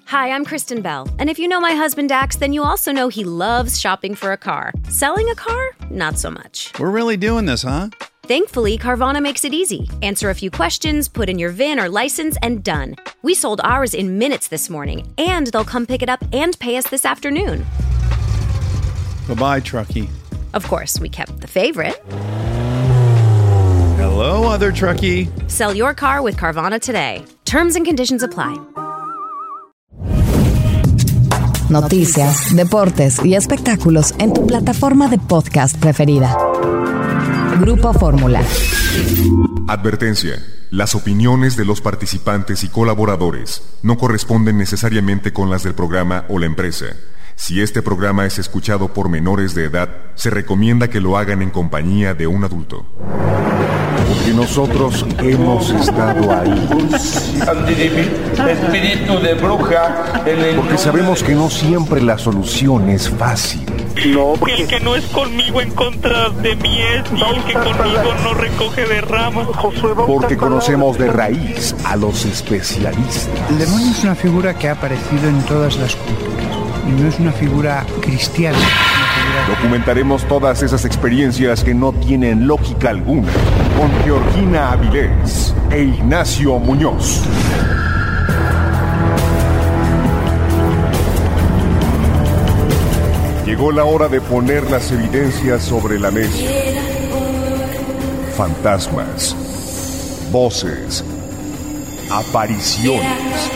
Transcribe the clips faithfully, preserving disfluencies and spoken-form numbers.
Hi, I'm Kristen Bell, and if you know my husband Dax, then you also know he loves shopping for a car. Selling a car? Not so much. We're really doing this, huh? Thankfully, Carvana makes it easy. Answer a few questions, put in your V I N or license, and done. We sold ours in minutes this morning, and they'll come pick it up and pay us this afternoon. Bye-bye, truckie. Of course, we kept the favorite. Hello, other truckie. Sell your car with Carvana today. Terms and conditions apply. Noticias, deportes y espectáculos en tu plataforma de podcast preferida. Grupo Fórmula. Advertencia. Las opiniones de los participantes y colaboradores no corresponden necesariamente con las del programa o la empresa. Si este programa es escuchado por menores de edad, se recomienda que lo hagan en compañía de un adulto. Porque nosotros hemos estado ahí. Espíritu de bruja. Porque sabemos que no siempre la solución es fácil. No, porque el que no es conmigo en contra de mí es, y el que conmigo no recoge de ramas. Porque conocemos de raíz a los especialistas. El demonio es una figura que ha aparecido en todas las culturas y no es una figura cristiana. Documentaremos todas esas experiencias que no tienen lógica alguna con Georgina Avilés e Ignacio Muñoz. Llegó la hora de poner las evidencias sobre la mesa. Fantasmas, voces, apariciones,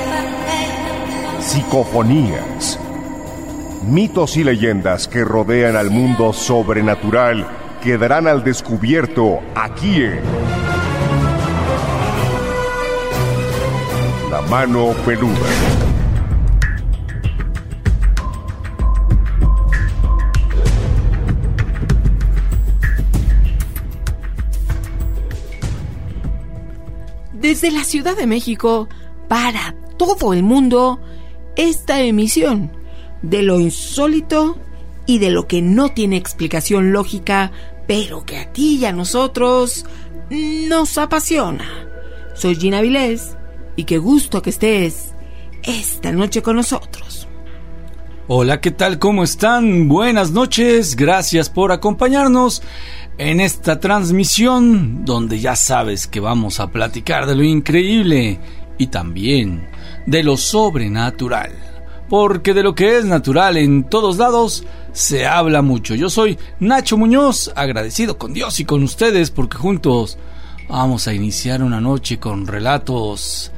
psicofonías, mitos y leyendas que rodean al mundo sobrenatural quedarán al descubierto aquí en La Mano Peluda. Desde la Ciudad de México, para todo el mundo, esta emisión de lo insólito y de lo que no tiene explicación lógica, pero que a ti y a nosotros nos apasiona. Soy Gina Avilés y qué gusto que estés esta noche con nosotros. Hola, ¿qué tal? ¿Cómo están? Buenas noches, gracias por acompañarnos en esta transmisión donde ya sabes que vamos a platicar de lo increíble y también de lo sobrenatural. Porque de lo que es natural en todos lados se habla mucho. Yo soy Nacho Muñoz, agradecido con Dios y con ustedes porque juntos vamos a iniciar una noche con relatos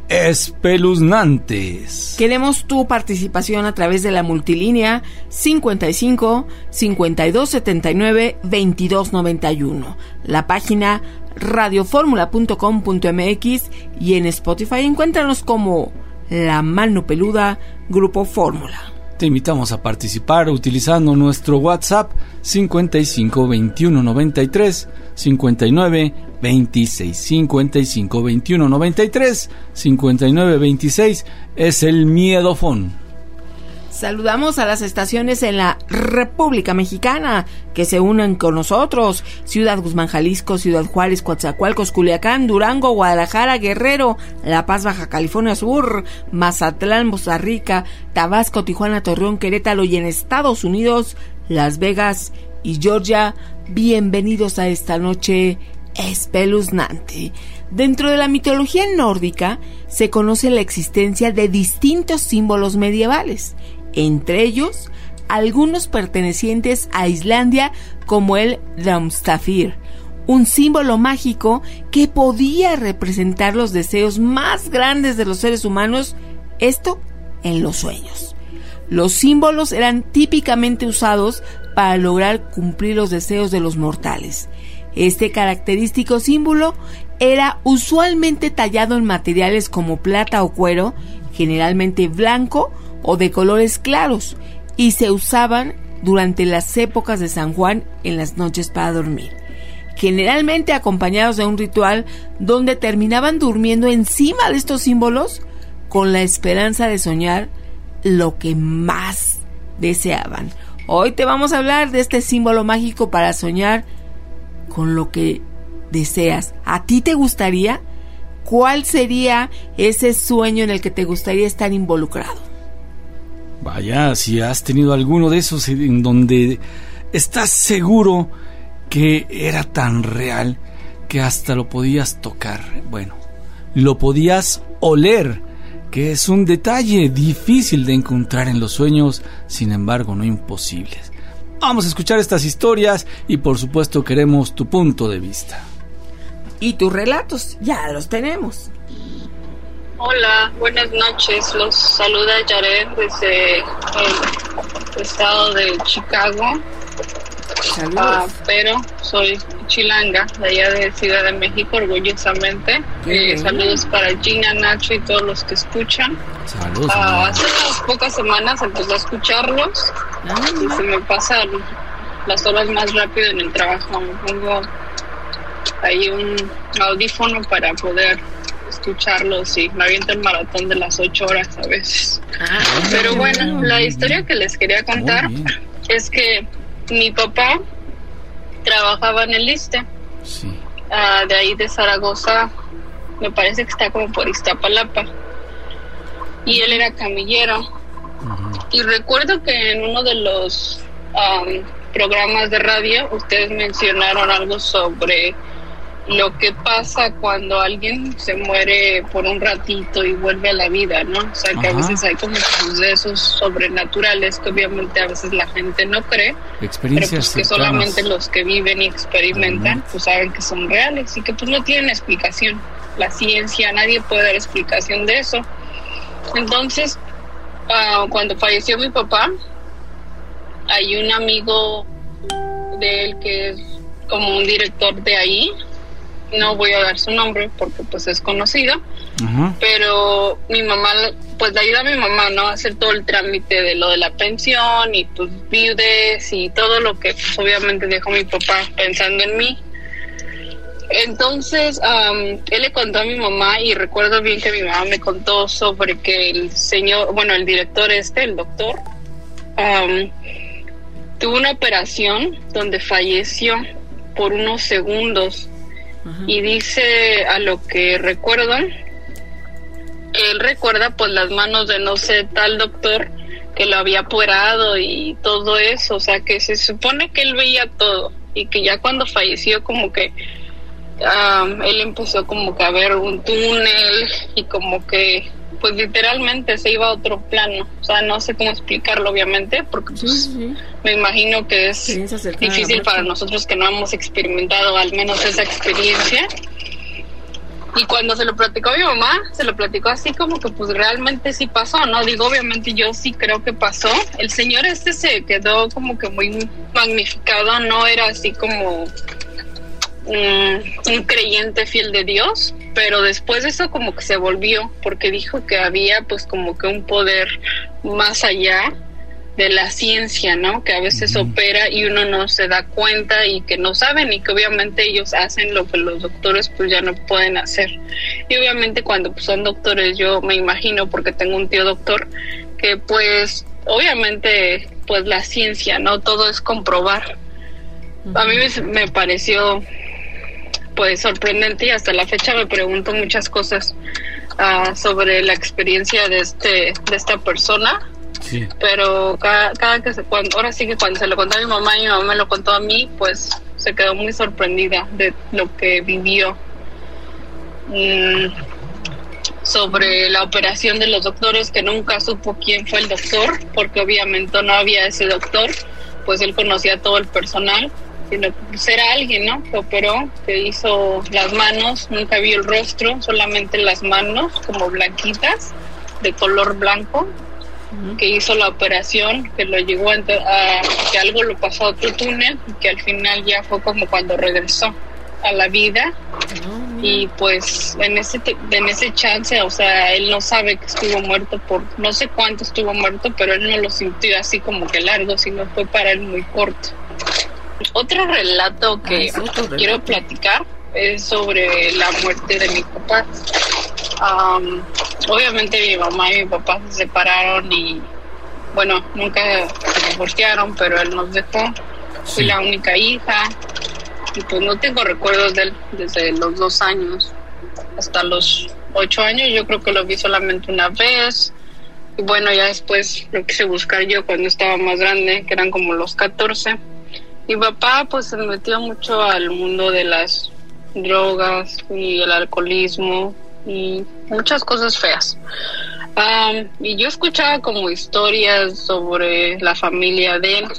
espeluznantes. Queremos tu participación a través de la multilínea cincuenta y cinco, cincuenta y dos setenta y nueve, veintidós noventa y uno, la página radioformula punto com punto m x y en Spotify encuéntranos como La Mano Peluda Grupo Fórmula. Te invitamos a participar utilizando nuestro WhatsApp cincuenta y cinco, veintiuno, noventa y tres, cincuenta y nueve, veintiséis, cincuenta y cinco, veintiuno, noventa y tres, cincuenta y nueve, veintiséis es el miedofón. Saludamos a las estaciones en la República Mexicana que se unen con nosotros: Ciudad Guzmán, Jalisco; Ciudad Juárez, Coatzacoalcos, Culiacán, Durango, Guadalajara, Guerrero, La Paz, Baja California Sur, Mazatlán, Costa Rica, Tabasco, Tijuana, Torreón, Querétaro y en Estados Unidos, Las Vegas y Georgia. Bienvenidos a esta noche espeluznante. Dentro de la mitología nórdica se conoce la existencia de distintos símbolos medievales, entre ellos algunos pertenecientes a Islandia como el Draumstafir, un símbolo mágico que podía representar los deseos más grandes de los seres humanos, esto en los sueños. Los símbolos eran típicamente usados para lograr cumplir los deseos de los mortales. Este característico símbolo era usualmente tallado en materiales como plata o cuero, generalmente blanco o de colores claros, y se usaban durante las épocas de San Juan en las noches para dormir, generalmente acompañados de un ritual donde terminaban durmiendo encima de estos símbolos con la esperanza de soñar lo que más deseaban. Hoy te vamos a hablar de este símbolo mágico para soñar con lo que deseas. ¿A ti te gustaría? ¿cuál sería ese sueño en el que te gustaría estar involucrado? Vaya, si has tenido alguno de esos en donde estás seguro que era tan real que hasta lo podías tocar, bueno, lo podías oler, que es un detalle difícil de encontrar en los sueños, sin embargo no imposibles. Vamos a escuchar estas historias y por supuesto queremos tu punto de vista. Y tus relatos, ya los tenemos. Hola, buenas noches. Los saluda Yared desde el estado de Chicago. Saludos. Uh, pero soy chilanga, de allá de Ciudad de México, orgullosamente. Eh, saludos para Gina, Nacho y todos los que escuchan. Saludos. Uh, hace unas pocas semanas empecé a escucharlos ah, y se me pasan las horas más rápido en el trabajo. Me pongo ahí un audífono para poder escucharlos y me aviento el maratón de las ocho horas a veces. Ah, pero bueno, la historia que les quería contar es que mi papá trabajaba en el ISSSTE, sí. uh, de ahí de Zaragoza, me parece que está como por Iztapalapa, y él era camillero. Uh-huh. Y recuerdo que en uno de los um, programas de radio ustedes mencionaron algo sobre lo que pasa cuando alguien se muere por un ratito y vuelve a la vida, ¿no? O sea, que Ajá. a veces hay como sucesos sobrenaturales que obviamente a veces la gente no cree, pero pues que solamente los que viven y experimentan Ajá. pues saben que son reales y que pues no tienen explicación. La ciencia, nadie puede dar explicación de eso. Entonces, uh, cuando falleció mi papá, hay un amigo de él que es como un director de ahí. No voy a dar su nombre porque pues es conocido, uh-huh. pero mi mamá, pues le ayuda a mi mamá, ¿no? A hacer todo el trámite de lo de la pensión y pues viudes y todo lo que pues obviamente dejó mi papá pensando en mí. Entonces, um, él le contó a mi mamá y recuerdo bien que mi mamá me contó sobre que el señor, bueno, el director este, el doctor, um, tuvo una operación donde falleció por unos segundos. Uh-huh. Y dice, a lo que recuerdo, que él recuerda pues las manos de no sé tal doctor que lo había operado y todo eso, o sea que se supone que él veía todo y que ya cuando falleció como que um, él empezó como que a ver un túnel y como que pues literalmente se iba a otro plano, o sea no sé cómo explicarlo obviamente porque pues sí, sí. me imagino que es sí, difícil para nosotros que no hemos experimentado al menos esa experiencia. Y cuando se lo platicó a mi mamá, se lo platicó así como que pues realmente sí pasó, ¿no? Digo, obviamente yo sí creo que pasó. El señor este se quedó como que muy magnificado, no era así como un, un creyente fiel de Dios, pero después de eso como que se volvió, porque dijo que había pues como que un poder más allá de la ciencia, ¿no? Que a veces uh-huh. opera y uno no se da cuenta y que no saben y que obviamente ellos hacen lo que los doctores pues ya no pueden hacer. Y obviamente cuando pues, son doctores, yo me imagino, porque tengo un tío doctor, que pues obviamente pues la ciencia, ¿no? Todo es comprobar. Uh-huh. A mí me, me pareció pues sorprendente y hasta la fecha me pregunto muchas cosas uh, sobre la experiencia de este de esta persona. Sí. Pero cada, cada que se cuando, ahora sí que cuando se lo contó a mi mamá y mi mamá me lo contó a mí, pues se quedó muy sorprendida de lo que vivió mm, sobre la operación de los doctores, que nunca supo quién fue el doctor, porque obviamente no había ese doctor, pues él conocía a todo el personal, sino que pues era alguien, ¿no? Que operó, que hizo las manos, nunca vio el rostro, solamente las manos como blanquitas, de color blanco, que hizo la operación, que lo llegó a, a que algo lo pasó a otro túnel y que al final ya fue como cuando regresó a la vida. Oh, y pues en ese en ese chance, o sea, él no sabe que estuvo muerto por no sé cuánto estuvo muerto, pero él no lo sintió así como que largo, sino fue para él muy corto. Otro relato que ah, otro quiero relato. platicar es sobre la muerte de mi papá. Um, obviamente mi mamá y mi papá se separaron y bueno, nunca se divorciaron, pero él nos dejó. Sí. Fui la única hija y pues no tengo recuerdos de él desde los dos años. hasta los ocho años. Yo creo que lo vi solamente una vez. Y bueno, ya después lo quise buscar yo cuando estaba más grande, que eran como los catorce. Mi papá pues se metió mucho al mundo de las drogas y el alcoholismo y muchas cosas feas. Um, y yo escuchaba como historias sobre la familia de él.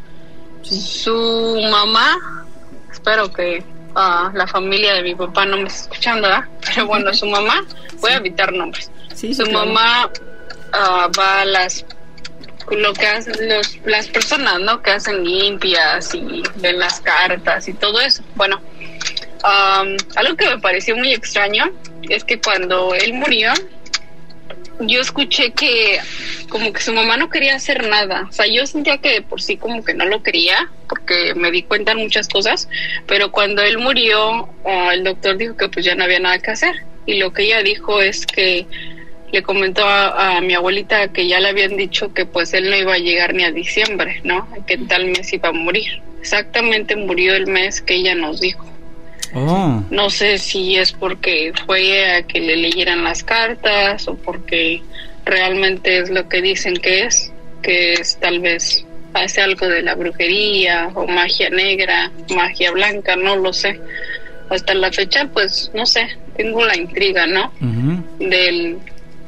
Su mamá, espero que uh, la familia de mi papá no me esté escuchando, ¿verdad? Pero bueno, su mamá, voy a evitar nombres. Sí, su claro. mamá uh, va a las lo que hacen los, las personas, ¿no? Que hacen limpias y ven las cartas y todo eso. Bueno, um, algo que me pareció muy extraño es que cuando él murió, yo escuché que como que su mamá no quería hacer nada. O sea, yo sentía que de por sí como que no lo quería, porque me di cuenta en muchas cosas, pero cuando él murió, uh, el doctor dijo que pues ya no había nada que hacer. Y lo que ella dijo es que le comentó a, a mi abuelita que ya le habían dicho que pues él no iba a llegar ni a diciembre, ¿no? Que en tal mes iba a morir. Exactamente murió el mes que ella nos dijo. Oh. No sé si es porque fue a que le leyeran las cartas o porque realmente es lo que dicen que es, que es tal vez hace algo de la brujería o magia negra, magia blanca, no lo sé. Hasta la fecha pues no sé, tengo la intriga, ¿no? Uh-huh. Del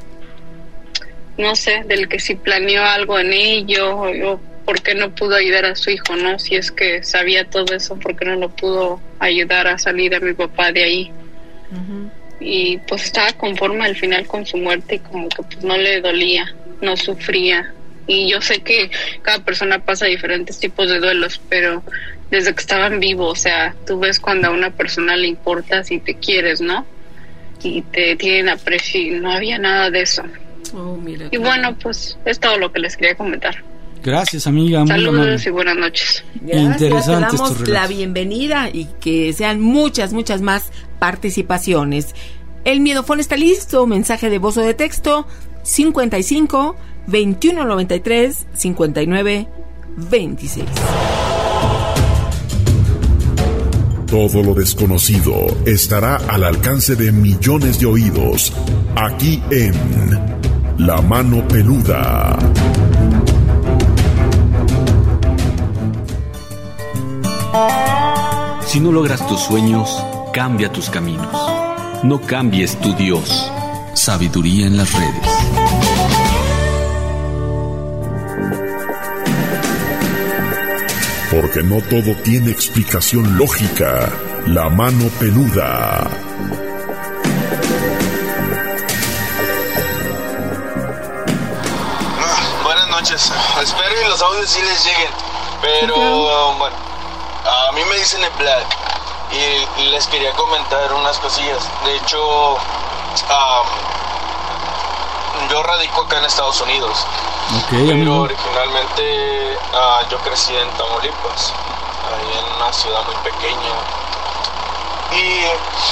no sé, del que si planeó algo en ello o, o por qué no pudo ayudar a su hijo, ¿no? Si es que sabía todo eso, ¿por qué no lo pudo ayudar a salir a mi papá de ahí? Uh-huh. Y pues estaba conforme al final con su muerte y como que pues no le dolía, no sufría. Y yo sé que cada persona pasa diferentes tipos de duelos, pero desde que estaban vivos, o sea, tú ves cuando a una persona le importa si te quieres, ¿no? Y te tienen aprecio y no había nada de eso. Oh, mira, y bueno, pues es todo lo que les quería comentar. Gracias, amiga. Saludos amable. Y buenas noches. Gracias, interesante. Te damos la bienvenida y que sean muchas, muchas más participaciones. El Miedofón está listo. Mensaje de voz o de texto cincuenta y cinco, veintiuno noventa y tres, cincuenta y nueve, veintiséis. Todo lo desconocido estará al alcance de millones de oídos, aquí en La Mano Peluda. Si no logras tus sueños, cambia tus caminos. No cambies tu Dios. Sabiduría en las redes. Porque no todo tiene explicación lógica. La Mano Peluda. Ah, buenas noches. Espero que los audios sí les lleguen. Pero, uh, bueno, a mí me dicen el Black. Y, y les quería comentar unas cosillas. De hecho, um, yo radico acá en Estados Unidos. Okay, pero amigo. Originalmente uh, yo crecí en Tamaulipas, ahí en una ciudad muy pequeña. Y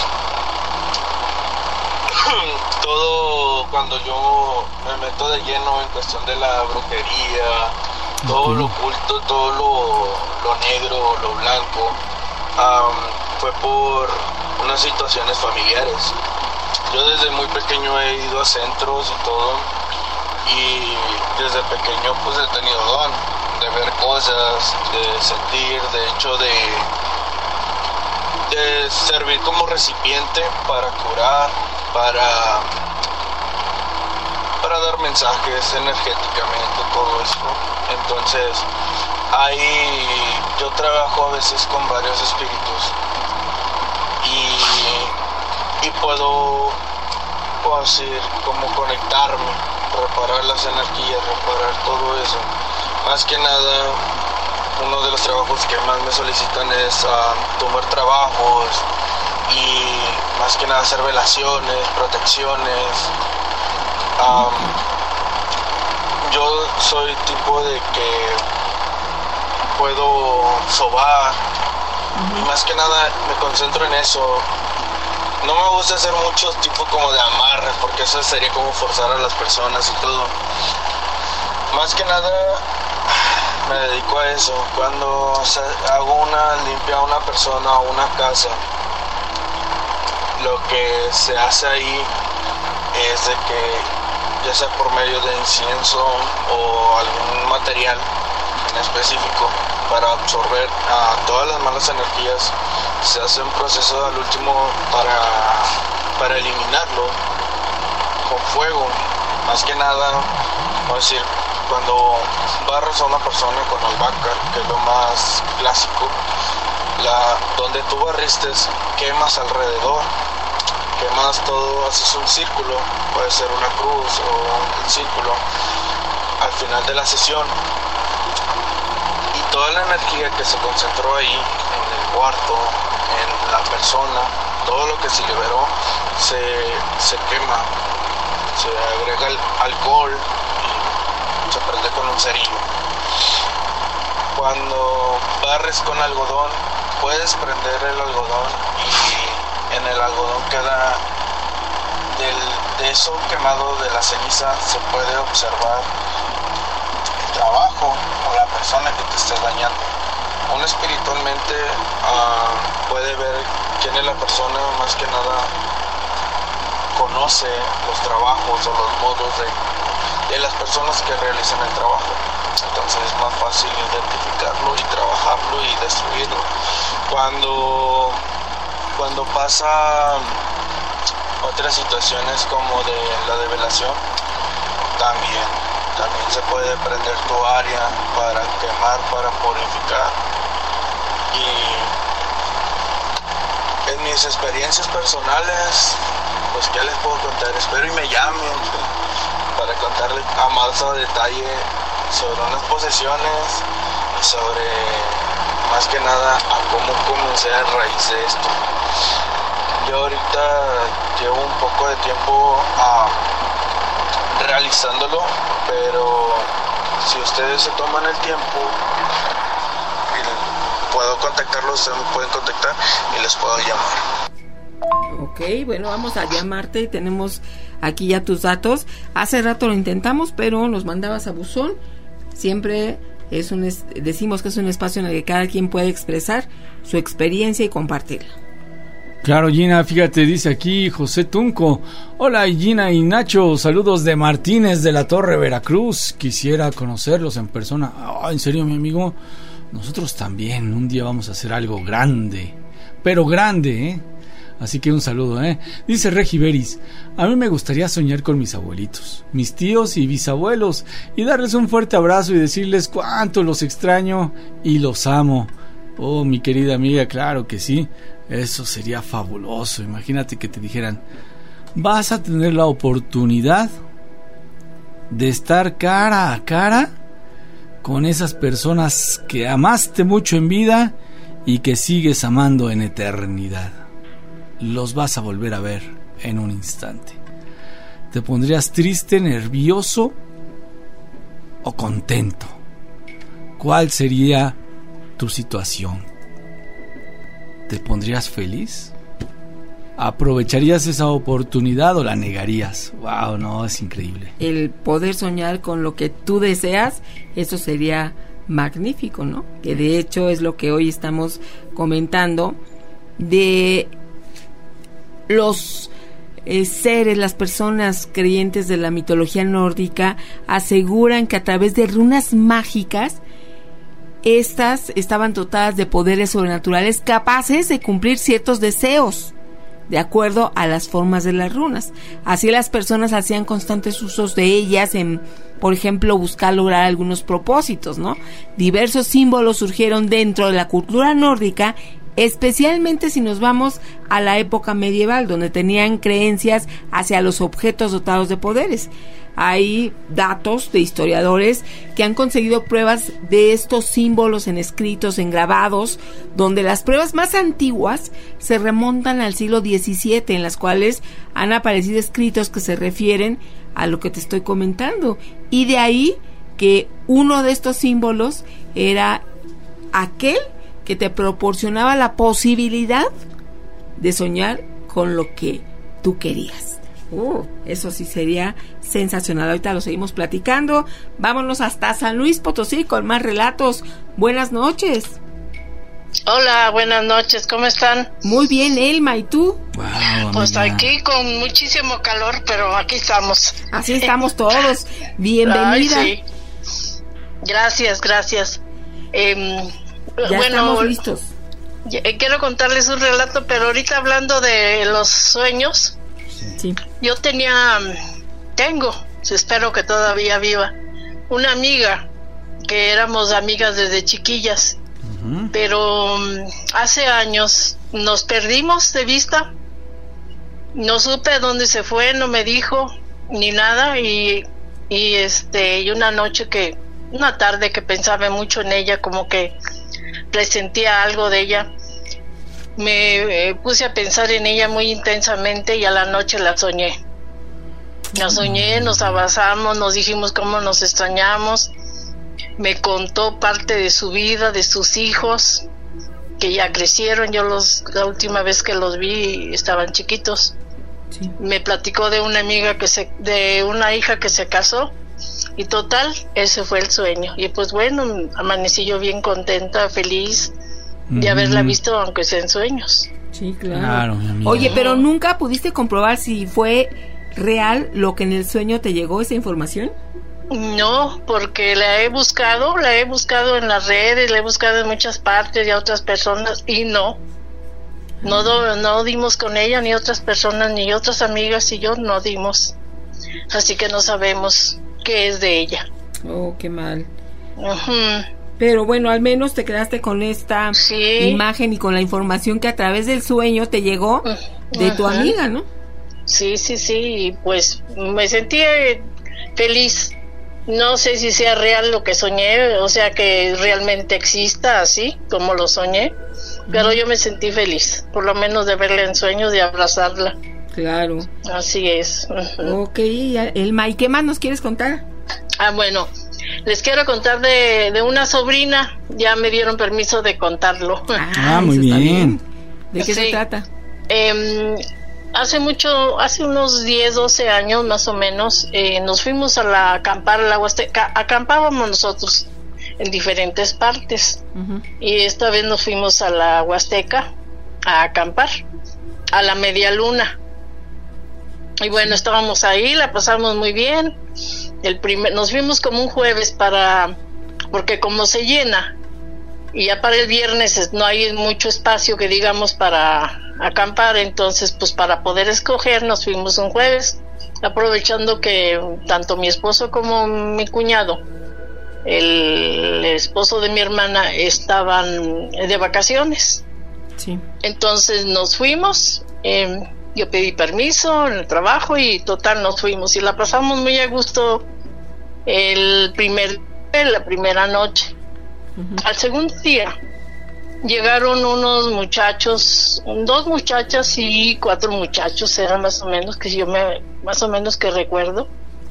todo, cuando yo me meto de lleno en cuestión de la brujería, okay. todo lo oculto, todo lo, lo negro, lo blanco, um, fue por unas situaciones familiares. Yo desde muy pequeño he ido a centros y todo. Y desde pequeño pues he tenido don de ver cosas, de sentir, de hecho de, de servir como recipiente para curar, para, para dar mensajes energéticamente, todo eso. Entonces ahí yo trabajo a veces con varios espíritus y, y puedo, puedo decir, como conectarme, reparar las energías, reparar todo eso. Más que nada, uno de los trabajos que más me solicitan es uh, tomar trabajos y más que nada hacer velaciones, protecciones. Um, yo soy tipo de que puedo sobar y más que nada me concentro en eso. No me gusta hacer muchos tipos como de amarres porque eso sería como forzar a las personas y todo. Más que nada me dedico a eso. Cuando hago una limpia a una persona o una casa, lo que se hace ahí es de que, ya sea por medio de incienso o algún material en específico para absorber a todas las malas energías, se hace un proceso al último para, para eliminarlo con fuego. Más que nada, vamos a decir, cuando barras a una persona con albahaca, que es lo más clásico, la, donde tú barriste, quemas alrededor, quemas todo, haces un círculo, puede ser una cruz o un círculo al final de la sesión, y toda la energía que se concentró ahí en el cuarto, en la persona, todo lo que se liberó se, se quema, se agrega el alcohol y se prende con un cerillo. Cuando barres con algodón, puedes prender el algodón y en el algodón queda del, de eso quemado de la ceniza, se puede observar el trabajo o la persona que te esté dañando. Uno espiritualmente uh, puede ver quién es la persona, más que nada conoce los trabajos o los modos de, de las personas que realizan el trabajo. Entonces es más fácil identificarlo y trabajarlo y destruirlo. Cuando, cuando pasa otras situaciones como de la develación, también, también se puede prender tu área para quemar, para purificar. Y en mis experiencias personales, pues qué les puedo contar, espero y me llamen para contarles a más a detalle sobre unas posesiones y sobre, más que nada, a cómo comencé a raíz de esto. Yo ahorita llevo un poco de tiempo uh, realizándolo, pero si ustedes se toman el tiempo, puedo contactarlos, ustedes me pueden contactar y les puedo llamar. Ok, bueno, vamos a llamarte y tenemos aquí ya tus datos. Hace rato lo intentamos, pero nos mandabas a buzón. Siempre es un es, decimos que es un espacio en el que cada quien puede expresar su experiencia y compartirla. Claro, Gina, fíjate, dice aquí José Tunco. Hola, Gina y Nacho, saludos de Martínez de la Torre, Veracruz. Quisiera conocerlos en persona. Oh, en serio, mi amigo, nosotros también un día vamos a hacer algo grande, pero grande, ¿eh? Así que un saludo, ¿eh? Dice Regi Beris, a mí me gustaría soñar con mis abuelitos, mis tíos y bisabuelos, y darles un fuerte abrazo y decirles cuánto los extraño y los amo. Oh, mi querida amiga, claro que sí, eso sería fabuloso. Imagínate que te dijeran, vas a tener la oportunidad de estar cara a cara con esas personas que amaste mucho en vida y que sigues amando en eternidad. Los vas a volver a ver en un instante. ¿Te pondrías triste, nervioso o contento? ¿Cuál sería tu situación? ¿Te pondrías feliz? ¿Aprovecharías esa oportunidad o la negarías? Wow, no, es increíble. El poder soñar con lo que tú deseas, eso sería magnífico, ¿no? Que de hecho es lo que hoy estamos comentando de los eh, seres, las personas creyentes de la mitología nórdica aseguran que a través de runas mágicas, estas estaban dotadas de poderes sobrenaturales capaces de cumplir ciertos deseos de acuerdo a las formas de las runas. Así las personas hacían constantes usos de ellas en, por ejemplo, buscar lograr algunos propósitos, ¿no? Diversos símbolos surgieron dentro de la cultura nórdica, especialmente si nos vamos a la época medieval, donde tenían creencias hacia los objetos dotados de poderes. Hay datos de historiadores que han conseguido pruebas de estos símbolos en escritos, en grabados, donde las pruebas más antiguas se remontan al siglo diecisiete, en las cuales han aparecido escritos que se refieren a lo que te estoy comentando. Y de ahí que uno de estos símbolos era aquel que te proporcionaba la posibilidad de soñar con lo que tú querías. Uh, eso sí sería sensacional. Ahorita lo seguimos platicando. Vámonos hasta San Luis Potosí con más relatos. Buenas noches. Hola, buenas noches, ¿cómo están? Muy bien, Elma, ¿y tú? Wow, pues aquí con muchísimo calor, pero aquí estamos. Así estamos todos. Bienvenida. Ay, sí. Gracias, gracias. Eh, ya bueno, estamos listos. Quiero contarles un relato, pero ahorita hablando de los sueños, sí. Yo tenía, tengo, espero que todavía viva, una amiga que éramos amigas desde chiquillas. Pero hace años nos perdimos de vista, no supe dónde se fue, no me dijo ni nada y, y este y una noche que, una tarde que pensaba mucho en ella, como que presentía algo de ella, me eh, puse a pensar en ella muy intensamente y a la noche la soñé. La soñé, nos abrazamos, nos dijimos cómo nos extrañamos. Me contó parte de su vida, de sus hijos, que ya crecieron. Yo los la última vez que los vi estaban chiquitos. Sí. Me platicó de una amiga que se, de una hija que se casó y total, ese fue el sueño. Y pues bueno, amanecí yo bien contenta, feliz de mm. haberla visto, aunque sea en sueños. Sí, claro. claro Oye, pero nunca pudiste comprobar si fue real lo que en el sueño te llegó, esa información. No, porque la he buscado, la he buscado en las redes, la he buscado en muchas partes y a otras personas y no, no, do, no dimos con ella, ni otras personas, ni otras amigas y yo no dimos, así que no sabemos qué es de ella. Oh, qué mal. Uh-huh. Pero bueno, al menos te quedaste con esta sí. imagen y con la información que a través del sueño te llegó de uh-huh. tu amiga, ¿no? Sí, sí, sí, y pues me sentí feliz. No sé si sea real lo que soñé, o sea que realmente exista así como lo soñé, pero yo me sentí feliz, por lo menos de verla en sueños, de abrazarla. Claro. Así es. Uh-huh. Ok, Elma, ¿y qué más nos quieres contar? Ah, bueno, les quiero contar de, de una sobrina, ya me dieron permiso de contarlo. Ah, ah muy bien. bien. ¿De qué sí. se trata? Eh, Hace mucho, hace unos diez, doce años más o menos, eh, nos fuimos a la acampar a la Huasteca, acampábamos nosotros en diferentes partes, uh-huh. y esta vez nos fuimos a la Huasteca a acampar, a la Media Luna, y bueno, estábamos ahí, la pasamos muy bien, el primer, nos fuimos como un jueves para, porque como se llena, y ya para el viernes no hay mucho espacio que digamos para acampar, entonces pues para poder escoger nos fuimos un jueves, aprovechando que tanto mi esposo como mi cuñado, el esposo de mi hermana, estaban de vacaciones. Sí. Entonces nos fuimos, eh, yo pedí permiso en el trabajo y total nos fuimos y la pasamos muy a gusto el primer la primera noche. Uh-huh. Al segundo día llegaron unos muchachos, dos muchachas y cuatro muchachos, eran más o menos que yo me, más o menos que recuerdo,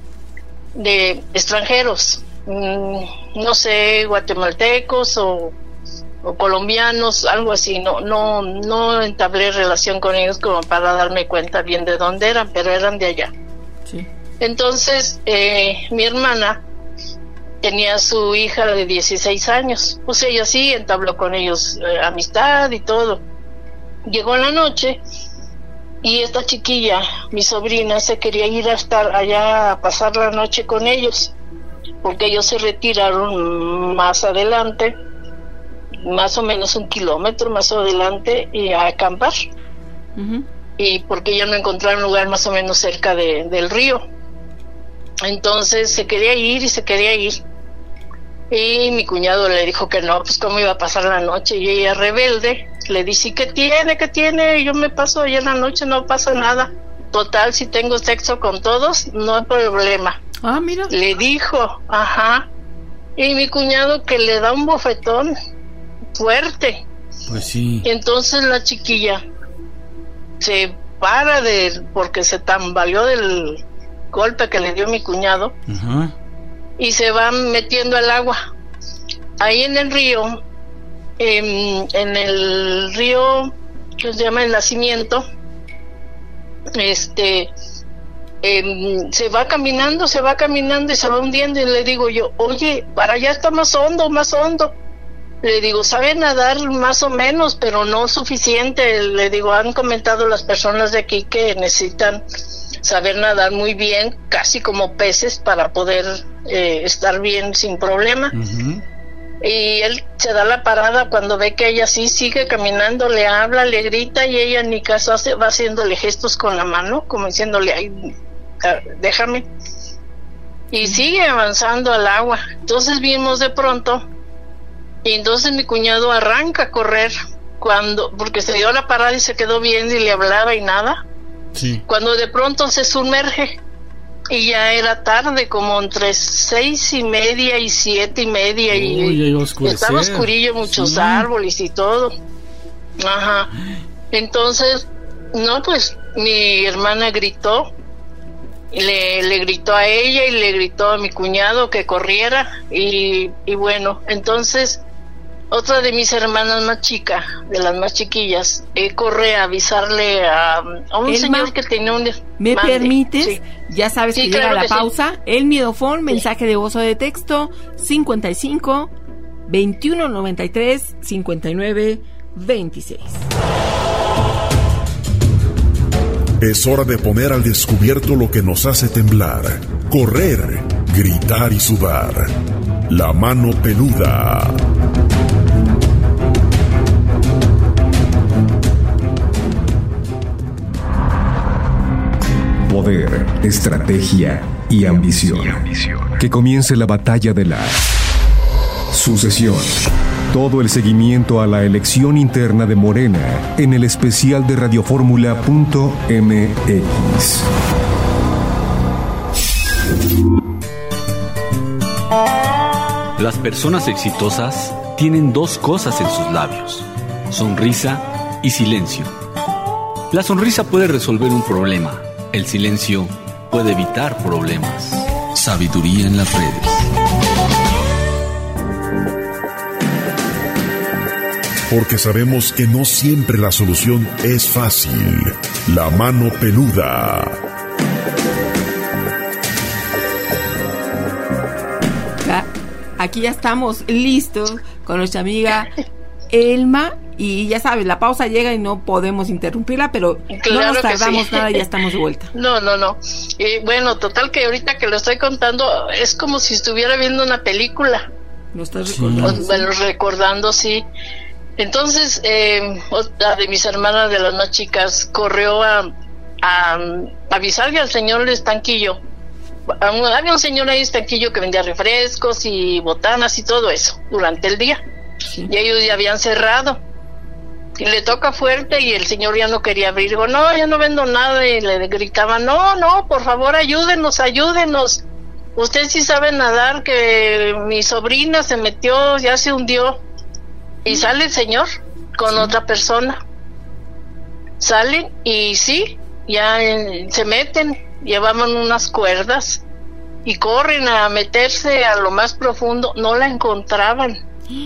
de extranjeros, mm, no sé, guatemaltecos o, o colombianos, algo así. No, no, no entablé relación con ellos como para darme cuenta bien de dónde eran, pero eran de allá. Sí. Entonces, eh, mi hermana tenía su hija de dieciséis años, pues ella sí entabló con ellos eh, amistad y todo. Llegó en la noche y esta chiquilla, mi sobrina, se quería ir a estar allá a pasar la noche con ellos, porque ellos se retiraron más adelante, más o menos un kilómetro más adelante, y a acampar. Uh-huh. Y porque ella no encontraron un lugar más o menos cerca de, del río. Entonces se quería ir y se quería ir. Y mi cuñado le dijo que no, pues cómo iba a pasar la noche. Y ella, rebelde, le dice, ¿qué tiene? ¿Qué tiene? Yo me paso allá en la noche, no pasa nada. Total, si tengo sexo con todos, no hay problema. Ah, mira. Le dijo, ajá. Y mi cuñado que le da un bofetón fuerte. Pues sí. Y entonces la chiquilla se para de, porque se tambaleó del golpe que le dio mi cuñado. Ajá. Y se va metiendo al agua. Ahí en el río, eh, en el río que se llama El Nacimiento, este, eh, se va caminando, se va caminando y se va hundiendo. Y le digo yo, oye, para allá está más hondo, más hondo. Le digo, sabe nadar más o menos, pero no suficiente. Le digo, han comentado las personas de aquí que necesitan saber nadar muy bien, casi como peces, para poder eh, estar bien sin problema. Uh-huh. Y él se da la parada cuando ve que ella sí sigue caminando, le habla, le grita, y ella ni caso hace, va haciéndole gestos con la mano, como diciéndole, ay, déjame. Y sigue avanzando al agua. Entonces vimos de pronto, y entonces mi cuñado arranca a correr, cuando porque se dio la parada y se quedó viendo y le hablaba y nada. Sí. Cuando de pronto se sumerge, y ya era tarde, como entre seis y media y siete y media. Uy, y estaba oscurillo, muchos sí. árboles y todo. Ajá. Entonces, no, pues mi hermana gritó, le, le gritó a ella y le gritó a mi cuñado que corriera, y, y bueno, entonces otra de mis hermanas más chica, de las más chiquillas, eh, corre a avisarle a, a un Elma, señor que tenía un... ¿Me mande. permites? Sí. Ya sabes sí, que claro llega la pausa. Sí. El Miedofón, mensaje sí. de voz o de texto, cincuenta y cinco, veintiuno noventa y tres, cincuenta y nueve, veintiséis. Es hora de poner al descubierto lo que nos hace temblar, correr, gritar y sudar. La mano peluda. Poder, estrategia y ambición. y ambición. Que comience la batalla de la sucesión. Todo el seguimiento a la elección interna de Morena en el especial de radioformula punto m x. Las personas exitosas tienen dos cosas en sus labios: sonrisa y silencio. La sonrisa puede resolver un problema. El silencio puede evitar problemas. Sabiduría en las redes. Porque sabemos que no siempre la solución es fácil. La mano peluda. Aquí ya estamos listos con nuestra amiga Elma. Y ya sabes, la pausa llega y no podemos interrumpirla, pero claro, no nos tardamos sí. nada y ya estamos de vuelta. No, no, no. Y bueno, total que ahorita que lo estoy contando, es como si estuviera viendo una película. ¿Lo estás recordando? Sí. Bueno, recordando, sí. Entonces, eh, otra de mis hermanas de las más chicas corrió a, a avisarle al señor de Estanquillo. Había un señor ahí de Estanquillo que vendía refrescos y botanas y todo eso durante el día. Sí. Y ellos ya habían cerrado. Y le toca fuerte y el señor ya no quería abrir. Digo, no, yo no vendo nada. Y le gritaba, no, no, por favor, ayúdenos, ayúdenos. Usted sí sabe nadar, que mi sobrina se metió, ya se hundió. Y sale el señor con sí. otra persona. Salen y sí, ya eh, se meten, llevaban unas cuerdas y corren a meterse a lo más profundo. No la encontraban.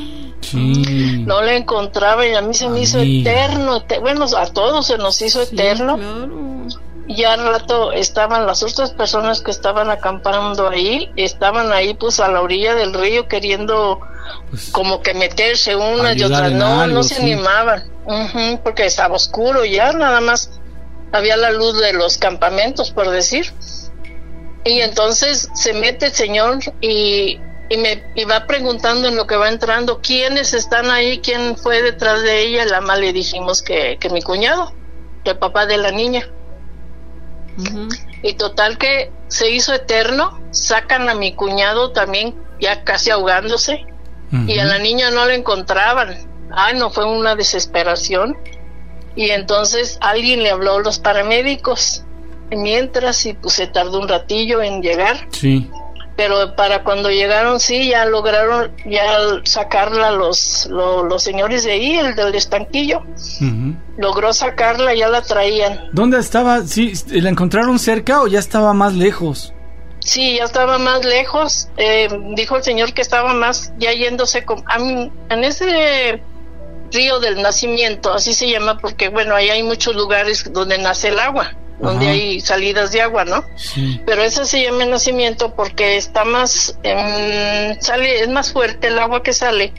Sí. No la encontraba y a mí se me hizo eterno, eterno, bueno, a todos se nos hizo sí, eterno. Claro. Y al rato estaban las otras personas que estaban acampando ahí, estaban ahí pues a la orilla del río queriendo pues, como que meterse unas y otras, no, algo, no se sí. animaban, uh-huh, porque estaba oscuro ya, nada más había la luz de los campamentos, por decir. Y entonces se mete el señor y Y me y va preguntando en lo que va entrando quiénes están ahí, quién fue detrás de ella. La más le dijimos que, que mi cuñado, el papá de la niña. Uh-huh. Y total que se hizo eterno, sacan a mi cuñado también ya casi ahogándose. Uh-huh. Y a la niña no la encontraban. Ay, no, fue una desesperación. Y entonces alguien le habló a los paramédicos mientras, y pues se tardó un ratillo en llegar. Sí. Pero para cuando llegaron, sí, ya lograron ya sacarla los, los, los señores de ahí, el del Estanquillo. Uh-huh. Logró sacarla, ya la traían. ¿Dónde estaba? ¿Sí, la encontraron cerca o ya estaba más lejos? Sí, ya estaba más lejos. Eh, dijo el señor que estaba más ya yéndose con, a mí, en ese río del nacimiento, así se llama, porque bueno, ahí hay muchos lugares donde nace el agua. Donde Ajá. hay salidas de agua, ¿no? Sí. Pero eso se llama el nacimiento porque está más, eh, sale, es más fuerte el agua que sale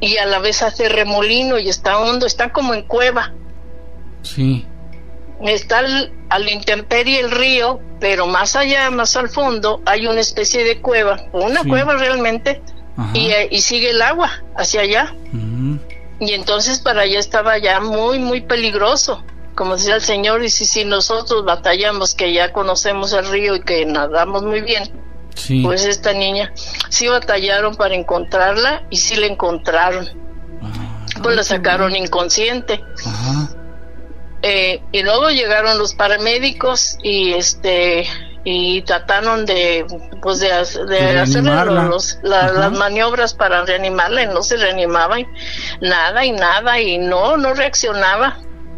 y a la vez hace remolino y está hondo, está como en cueva. Sí. Está al, a la intemperie el río, pero más allá, más al fondo, hay una especie de cueva, una sí. cueva realmente, y, y sigue el agua hacia allá. Uh-huh. Y entonces para allá estaba ya muy, muy peligroso. Como decía el señor, y si, si nosotros batallamos, que ya conocemos el río y que nadamos muy bien, sí. pues esta niña, sí batallaron para encontrarla y sí la encontraron. Ah, pues la sacaron inconsciente. Ajá. Eh, y luego llegaron los paramédicos y este y trataron de pues de, de, de hacerle los, la, las maniobras para reanimarla, y no se reanimaba y nada y nada y no no reaccionaba.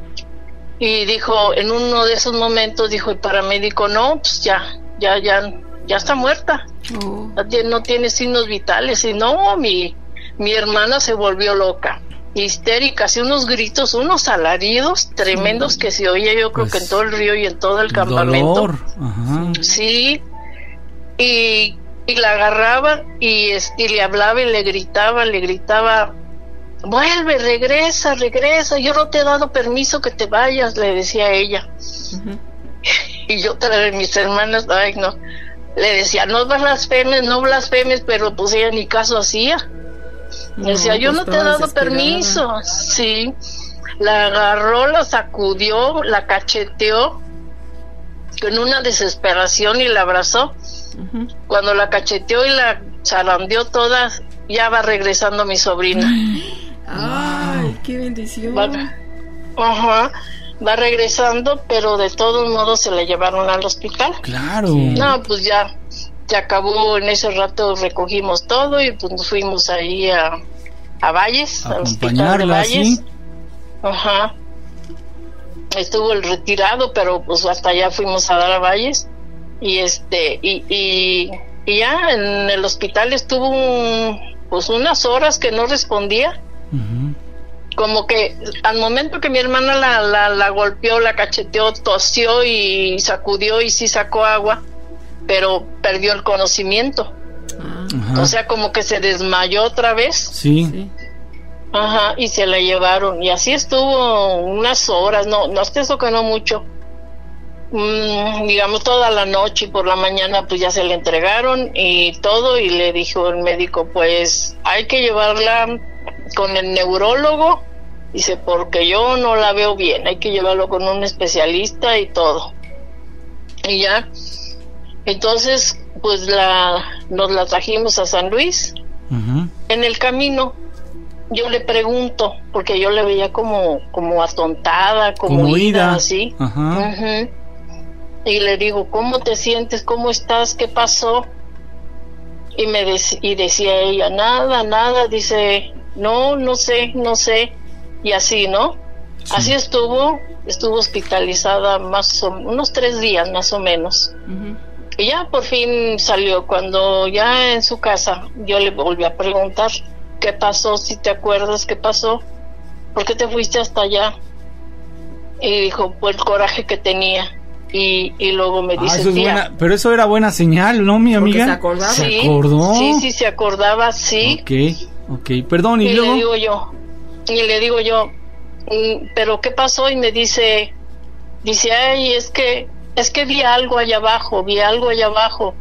Y dijo, en uno de esos momentos dijo el paramédico, no, pues ya ya ya ya está muerta. Oh. No tiene signos vitales. Y no, mi mi hermana se volvió loca, histérica, así unos gritos, unos alaridos tremendos, sí. que se oía yo creo pues, que en todo el río y en todo el campamento. Dolor. Ajá. Sí, y, y la agarraba y, y le hablaba y le gritaba, le gritaba, vuelve, regresa, regresa, yo no te he dado permiso que te vayas, le decía ella. Uh-huh. Y yo otra de mis hermanas, ay no, le decía, no blasfemes, no blasfemes, pero pues ella ni caso hacía. No, decía, yo pues no te he dado permiso. Sí, la agarró, la sacudió, la cacheteó con una desesperación y la abrazó. Uh-huh. Cuando la cacheteó y la zarandeó toda, ya va regresando mi sobrina. Ay, qué bendición. Va, ajá, va regresando, pero de todos modos se la llevaron al hospital. Claro. No, pues ya se acabó. En ese rato recogimos todo y pues nos fuimos ahí a, a Valles, al hospital de Valles. ¿Sí? Ajá. Estuvo el retirado, pero pues hasta allá fuimos a dar a Valles y este y, y, y ya en el hospital estuvo un, pues unas horas que no respondía. Uh-huh. Como que al momento que mi hermana la, la, la golpeó, la cacheteó, tosió y sacudió y sí sacó agua, pero perdió el conocimiento. Ajá. O sea, como que se desmayó otra vez. Sí. Ajá, y se la llevaron. Y así estuvo unas horas, no, no hasta eso que no mucho. Mm, digamos toda la noche, y por la mañana pues ya se la entregaron y todo, y le dijo el médico, pues hay que llevarla con el neurólogo. Dice, porque yo no la veo bien, hay que llevarlo con un especialista y todo. Y ya, entonces pues la nos la trajimos a San Luis. Uh-huh. En el camino yo le pregunto, porque yo le veía como como atontada, como, como ida, así. Uh-huh. Uh-huh. Y le digo, ¿cómo te sientes? ¿Cómo estás? ¿Qué pasó? Y me dec- y decía ella, nada, nada. Dice, no, no sé, no sé. Y así, ¿no? Sí. Así estuvo, estuvo hospitalizada más o unos tres días más o menos. Uh-huh. Y ya por fin salió. Cuando ya en su casa yo le volví a preguntar, ¿qué pasó? Si te acuerdas, ¿qué pasó? ¿Por qué te fuiste hasta allá? Y dijo, pues el coraje que tenía. Y, y luego me dice, ah, eso es tía, buena, pero eso era buena señal, ¿no, mi amiga? ¿Se acordaba? ¿Se sí, acordó? Sí, sí, se acordaba, sí. Ok, ok, perdón, ¿y, y luego? le digo yo, y le digo yo, ¿pero qué pasó? Y me dice, dice, ay, es que, es que vi algo allá abajo, vi algo allá abajo.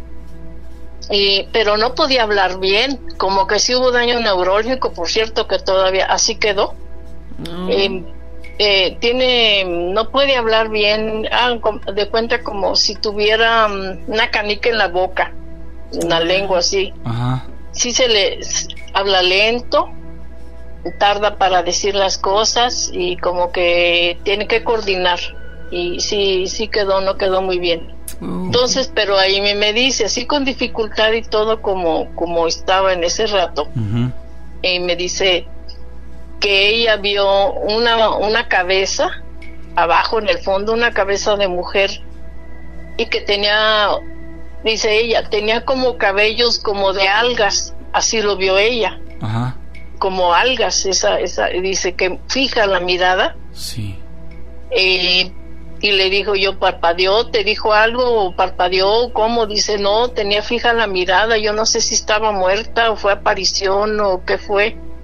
Y, pero no podía hablar bien, como que sí hubo daño neurológico, por cierto, que todavía así quedó. No. Eh, eh, tiene, no puede hablar bien, ah, de cuenta como si tuviera um, una canica en la boca, en la lengua así. Ajá. Sí se le habla lento, tarda para decir las cosas y como que tiene que coordinar. Y sí, sí quedó, no quedó muy bien. Uh-huh. Entonces, pero ahí me, me dice, así con dificultad y todo como, como estaba en ese rato. Uh-huh. Y me dice que ella vio una, una cabeza abajo en el fondo, una cabeza de mujer, y que tenía, dice ella, tenía como cabellos como de algas, así lo vio ella. Ajá. Como algas, esa, esa, dice que fija la mirada. Sí. Eh, y le dijo yo, ¿parpadeó? ¿Te dijo algo? ¿Parpadeó? ¿Cómo? Dice, no, tenía fija la mirada, yo no sé si estaba muerta o fue aparición o qué fue.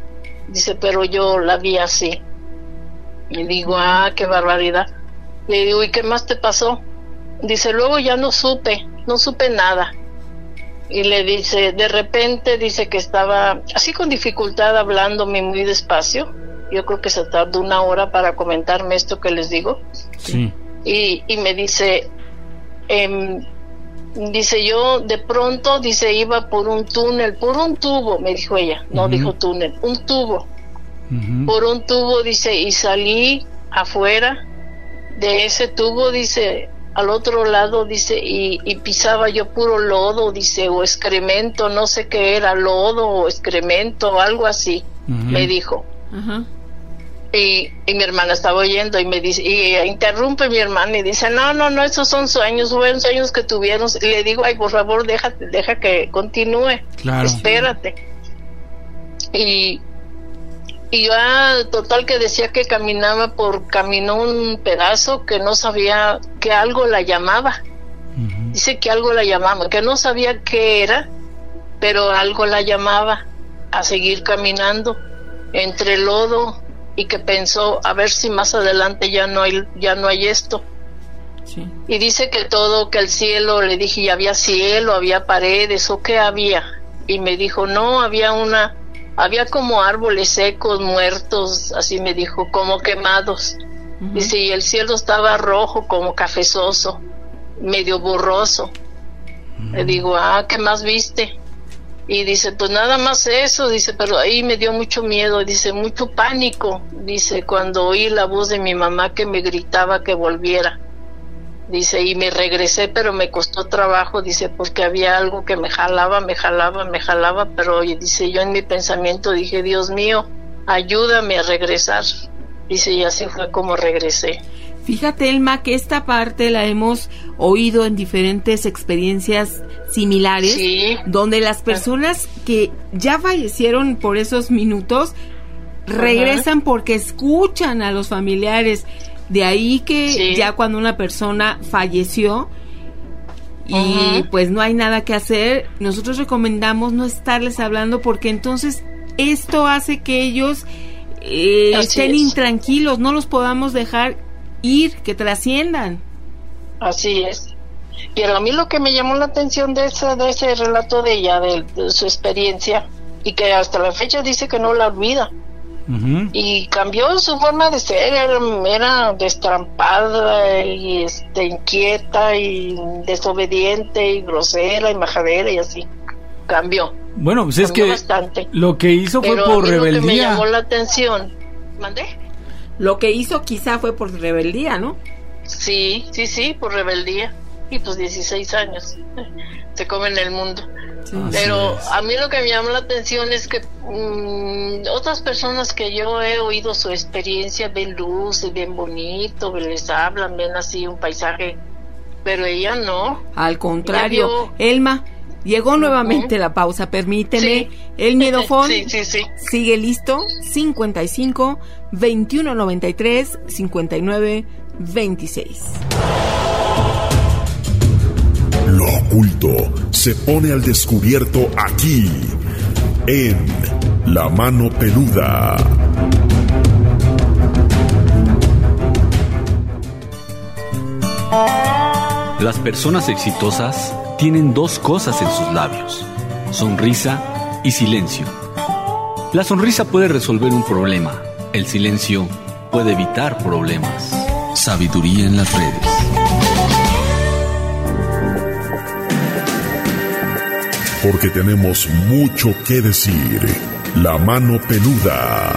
Dice, pero yo la vi así. Y digo, ah, qué barbaridad. Le digo, ¿y qué más te pasó? Dice, luego ya no supe, no supe nada. Y le dice, de repente, dice que estaba así con dificultad hablándome muy despacio. Yo creo que se tardó una hora para comentarme esto que les digo. Sí. Y, y me dice, eh, dice yo de pronto, dice, iba por un túnel, por un tubo, me dijo ella, no uh-huh. dijo túnel, un tubo. Uh-huh. Por un tubo, dice, y salí afuera de ese tubo, dice, al otro lado, dice, y, y pisaba yo puro lodo, dice, o excremento, no sé qué era, lodo o excremento, algo así, uh-huh. me dijo. Uh-huh. Y, y mi hermana estaba oyendo y me dice, y interrumpe mi hermana y dice, no, no, no, esos son sueños, fueron sueños que tuvieron. Y le digo, ay, por favor, déjate, deja que continúe, claro. espérate. Y Y yo, ah, total, que decía que caminaba por, caminó un pedazo que no sabía, que algo la llamaba. Uh-huh. Dice que algo la llamaba, que no sabía qué era, pero algo la llamaba a seguir caminando entre lodo, y que pensó, a ver si más adelante ya no hay, ya no hay esto. Sí. Y dice que todo, que el cielo, le dije, ¿y había cielo, había paredes o qué había? Y me dijo, no, había una... había como árboles secos, muertos, así me dijo, como quemados. Uh-huh. Dice, y el cielo estaba rojo, como cafezoso, medio borroso. Uh-huh. Le digo, ah, ¿qué más viste? Y dice, pues nada más eso, dice, pero ahí me dio mucho miedo, dice, mucho pánico, dice, cuando oí la voz de mi mamá que me gritaba que volviera. Dice, y me regresé, pero me costó trabajo, dice, porque había algo que me jalaba, me jalaba, me jalaba, pero oye, dice, yo en mi pensamiento dije, Dios mío, ayúdame a regresar. Dice, y así fue como regresé. Fíjate, Elma, que esta parte la hemos oído en diferentes experiencias similares, sí. donde las personas que ya fallecieron por esos minutos regresan uh-huh. porque escuchan a los familiares. De ahí que sí. ya cuando una persona falleció y uh-huh. pues no hay nada que hacer, nosotros recomendamos no estarles hablando, porque entonces esto hace que ellos eh, estén es. intranquilos, no los podamos dejar ir, que trasciendan. Así es. Pero a mí lo que me llamó la atención de ese, de ese relato de ella, de, de su experiencia, y que hasta la fecha dice que no la olvida. Uh-huh. Y cambió su forma de ser, era, era destrampada y este, inquieta y desobediente y grosera y majadera y así. Cambió. Bueno, pues es cambió que bastante. Lo que hizo Pero fue por a mí rebeldía. Lo que me llamó la atención. ¿Mandé? Lo que hizo quizá fue por rebeldía, ¿no? Sí, sí, sí, por rebeldía. Y pues dieciséis años. Se comen el mundo. Sí, pero sí, a mí lo que me llama la atención es que mmm, otras personas que yo he oído su experiencia ven luces, ven bonito, les hablan, ven así un paisaje, pero ella no. Al contrario, vio... Elma, llegó nuevamente uh-huh. la pausa, permíteme. Sí. El miedofón sí, sí, sí. sigue listo. cincuenta y cinco, veintiuno noventa y tres, cincuenta y nueve, veintiséis. Lo oculto se pone al descubierto aquí, en La Mano Peluda. Las personas exitosas tienen dos cosas en sus labios: sonrisa y silencio. La sonrisa puede resolver un problema, el silencio puede evitar problemas. Sabiduría en las redes. Porque tenemos mucho que decir. La Mano Peluda.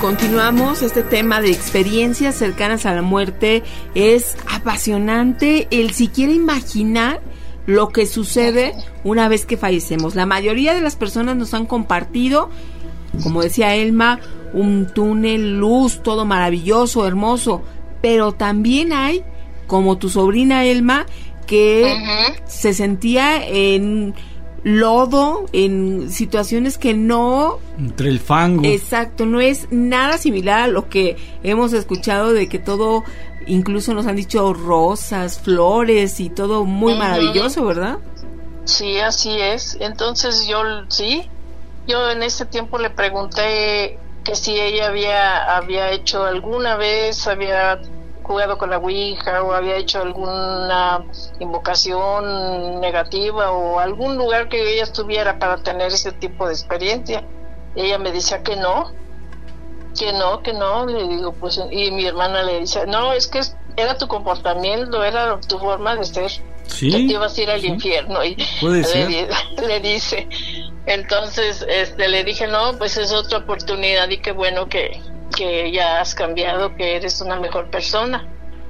continuamos. Este tema de experiencias cercanas a la muerte es apasionante. El siquiera imaginar lo que sucede una vez que fallecemos. La mayoría de las personas nos han compartido, como decía Elma, un túnel, luz, todo maravilloso, hermoso, pero también hay, como tu sobrina Elma, que uh-huh. se sentía en lodo, en situaciones que no... Entre el fango. Exacto, no es nada similar a lo que hemos escuchado de que todo... Incluso nos han dicho rosas, flores y todo muy uh-huh. maravilloso, ¿verdad? Sí, así es. Entonces yo, sí, yo en ese tiempo le pregunté que si ella había había hecho alguna vez, había jugado con la ouija o había hecho alguna invocación negativa o algún lugar que ella estuviera para tener ese tipo de experiencia. Ella me decía que no. Que no, que no, le digo, pues, y mi hermana le dice, no, es que era tu comportamiento, era tu forma de ser, ¿sí? Que te ibas a ir al ¿sí? infierno, y puede ser. Le, le dice, entonces, este, le dije, no, pues es otra oportunidad y qué bueno que, que ya has cambiado, que eres una mejor persona,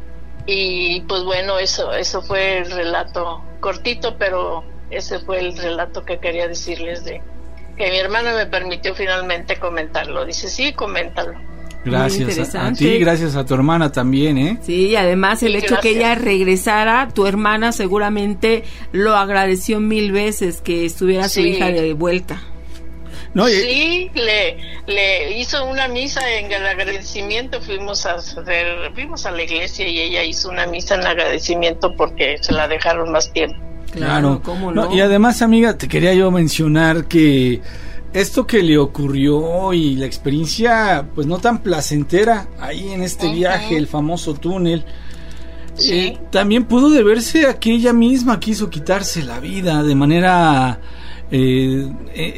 y pues bueno, eso, eso fue el relato cortito, pero ese fue el relato que quería decirles de que mi hermano me permitió finalmente comentarlo. Dice, sí, coméntalo. Gracias a, a ti, gracias a tu hermana también, ¿eh? Sí, y además el sí, hecho gracias. que ella regresara, tu hermana seguramente lo agradeció mil veces que estuviera sí. su hija de vuelta. No, y... Sí, le, le hizo una misa en el agradecimiento, fuimos a hacer, fuimos a la iglesia y ella hizo una misa en agradecimiento porque se la dejaron más tiempo. Claro, ¿cómo no? no, y además, amiga, te quería yo mencionar que esto que le ocurrió y la experiencia, pues no tan placentera ahí en este uh-huh. viaje, el famoso túnel, sí. eh, también pudo deberse a que ella misma quiso quitarse la vida de manera, eh,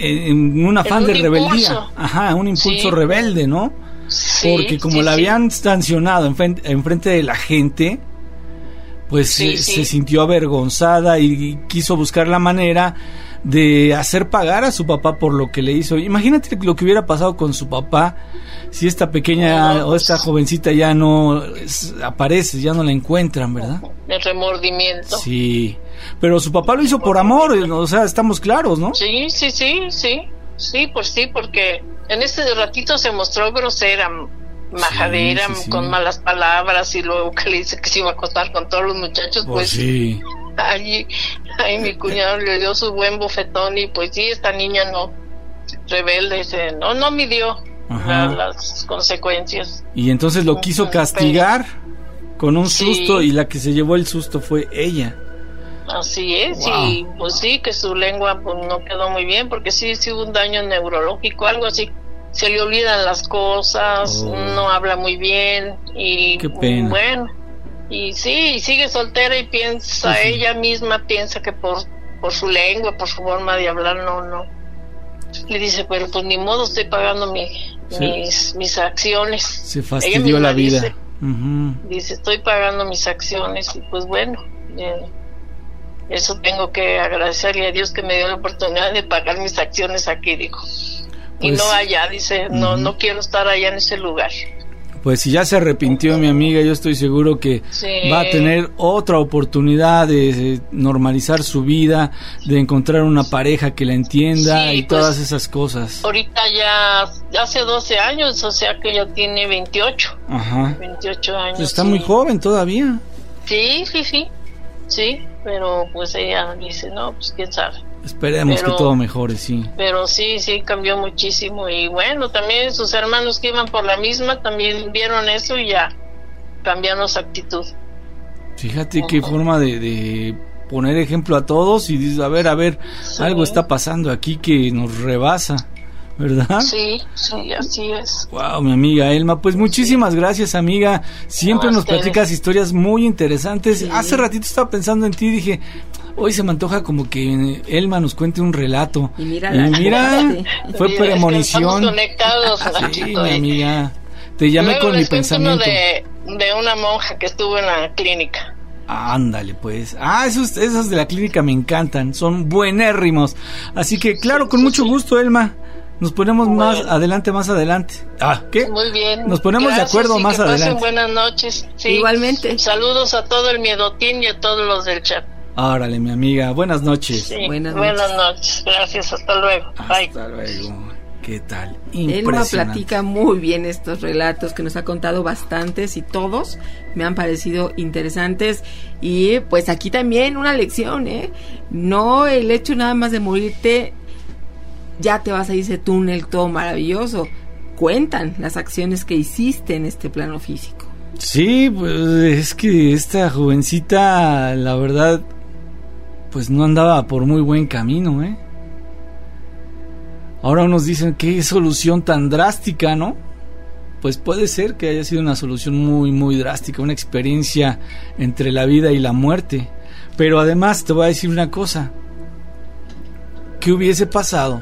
en un afán en un de rebeldía, impulso. Ajá, un impulso sí. rebelde, ¿no? Sí, porque como sí, la habían sí. sancionado en frente, en frente de la gente, pues sí, se, sí. se sintió avergonzada y quiso buscar la manera de hacer pagar a su papá por lo que le hizo. Imagínate lo que hubiera pasado con su papá si esta pequeña no, o esta jovencita ya no es, aparece, ya no la encuentran, ¿verdad? El remordimiento. Sí, pero su papá lo hizo por amor, o sea, estamos claros, ¿no? Sí, sí, sí, sí, sí, pues sí, porque en este ratito se mostró grosera, majadera, sí, sí, sí. con malas palabras, y luego que le dice que se iba a acostar con todos los muchachos, oh, pues sí. ahí, ahí mi cuñado le dio su buen bofetón y pues sí, esta niña no, rebelde, se, no, no midió la, las consecuencias. Y entonces lo quiso castigar con un susto, sí. y la que se llevó el susto fue ella. Así es, wow. y pues sí, que su lengua pues no quedó muy bien, porque sí, sí hubo un daño neurológico, algo así. Se le olvidan las cosas, oh. no habla muy bien y qué pena. Bueno, y sí, y sigue soltera y piensa, sí. ella misma piensa que por por su lengua, por su forma de hablar, no, no. Le dice, pero pues ni modo, estoy pagando mi, sí. mis mis acciones. Se fastidió la vida. Dice, uh-huh. dice, estoy pagando mis acciones y pues bueno, eh, eso tengo que agradecerle a Dios que me dio la oportunidad de pagar mis acciones aquí, dijo. Pues, y no allá, dice, no, uh-huh. no quiero estar allá en ese lugar. Pues si ya se arrepintió, mi amiga, yo estoy seguro que sí. va a tener otra oportunidad de, de normalizar su vida, de encontrar una pareja que la entienda, sí, y pues, todas esas cosas. Ahorita ya, ya hace doce años, o sea que ya tiene veintiocho. Ajá. veintiocho años. Pues está sí. muy joven todavía. Sí, sí, sí, sí, pero pues ella dice, no, pues quién sabe. Esperemos pero, que todo mejore, sí. Pero sí, sí, cambió muchísimo. Y bueno, también sus hermanos que iban por la misma también vieron eso y ya cambiaron su actitud. Fíjate qué forma de, de poner ejemplo a todos y dices, a ver, a ver, sí. algo está pasando aquí que nos rebasa, ¿verdad? Sí, sí, así es. Wow, mi amiga Elma, pues muchísimas sí. gracias, amiga. Siempre no, nos platicas historias muy interesantes. Sí. Hace ratito estaba pensando en ti y dije, hoy se me antoja como que Elma nos cuente un relato. Y mira, y mira fue mira, premonición. Es que conectados. Sí, mi amiga. Te llamé luego con mi pensamiento. De, de una monja que estuvo en la clínica. Ándale, pues. Ah, esos, esos de la clínica me encantan. Son buenérrimos. Así que, claro, con mucho gusto, Elma. Nos ponemos bueno. más adelante, más adelante. Ah, ¿qué? Muy bien. Nos ponemos Gracias, de acuerdo y más que adelante. Pasen buenas noches. Sí. Igualmente. Saludos a todo el miedotín y a todos los del chat. Órale, mi amiga. Buenas noches. Sí. Buenas noches. Buenas noches. Gracias. Hasta luego. Hasta Bye. luego. ¿Qué tal? Elma platica muy bien estos relatos que nos ha contado bastantes y todos me han parecido interesantes. Y pues aquí también una lección, ¿eh? No el hecho nada más de morirte, ya te vas a ir ese túnel todo maravilloso. Cuentan las acciones que hiciste en este plano físico. Sí, pues es que esta jovencita, la verdad, pues no andaba por muy buen camino, ¿eh? Ahora unos dicen, qué solución tan drástica, ¿no? Pues puede ser que haya sido una solución muy, muy drástica, una experiencia entre la vida y la muerte. Pero además te voy a decir una cosa. ¿Qué hubiese pasado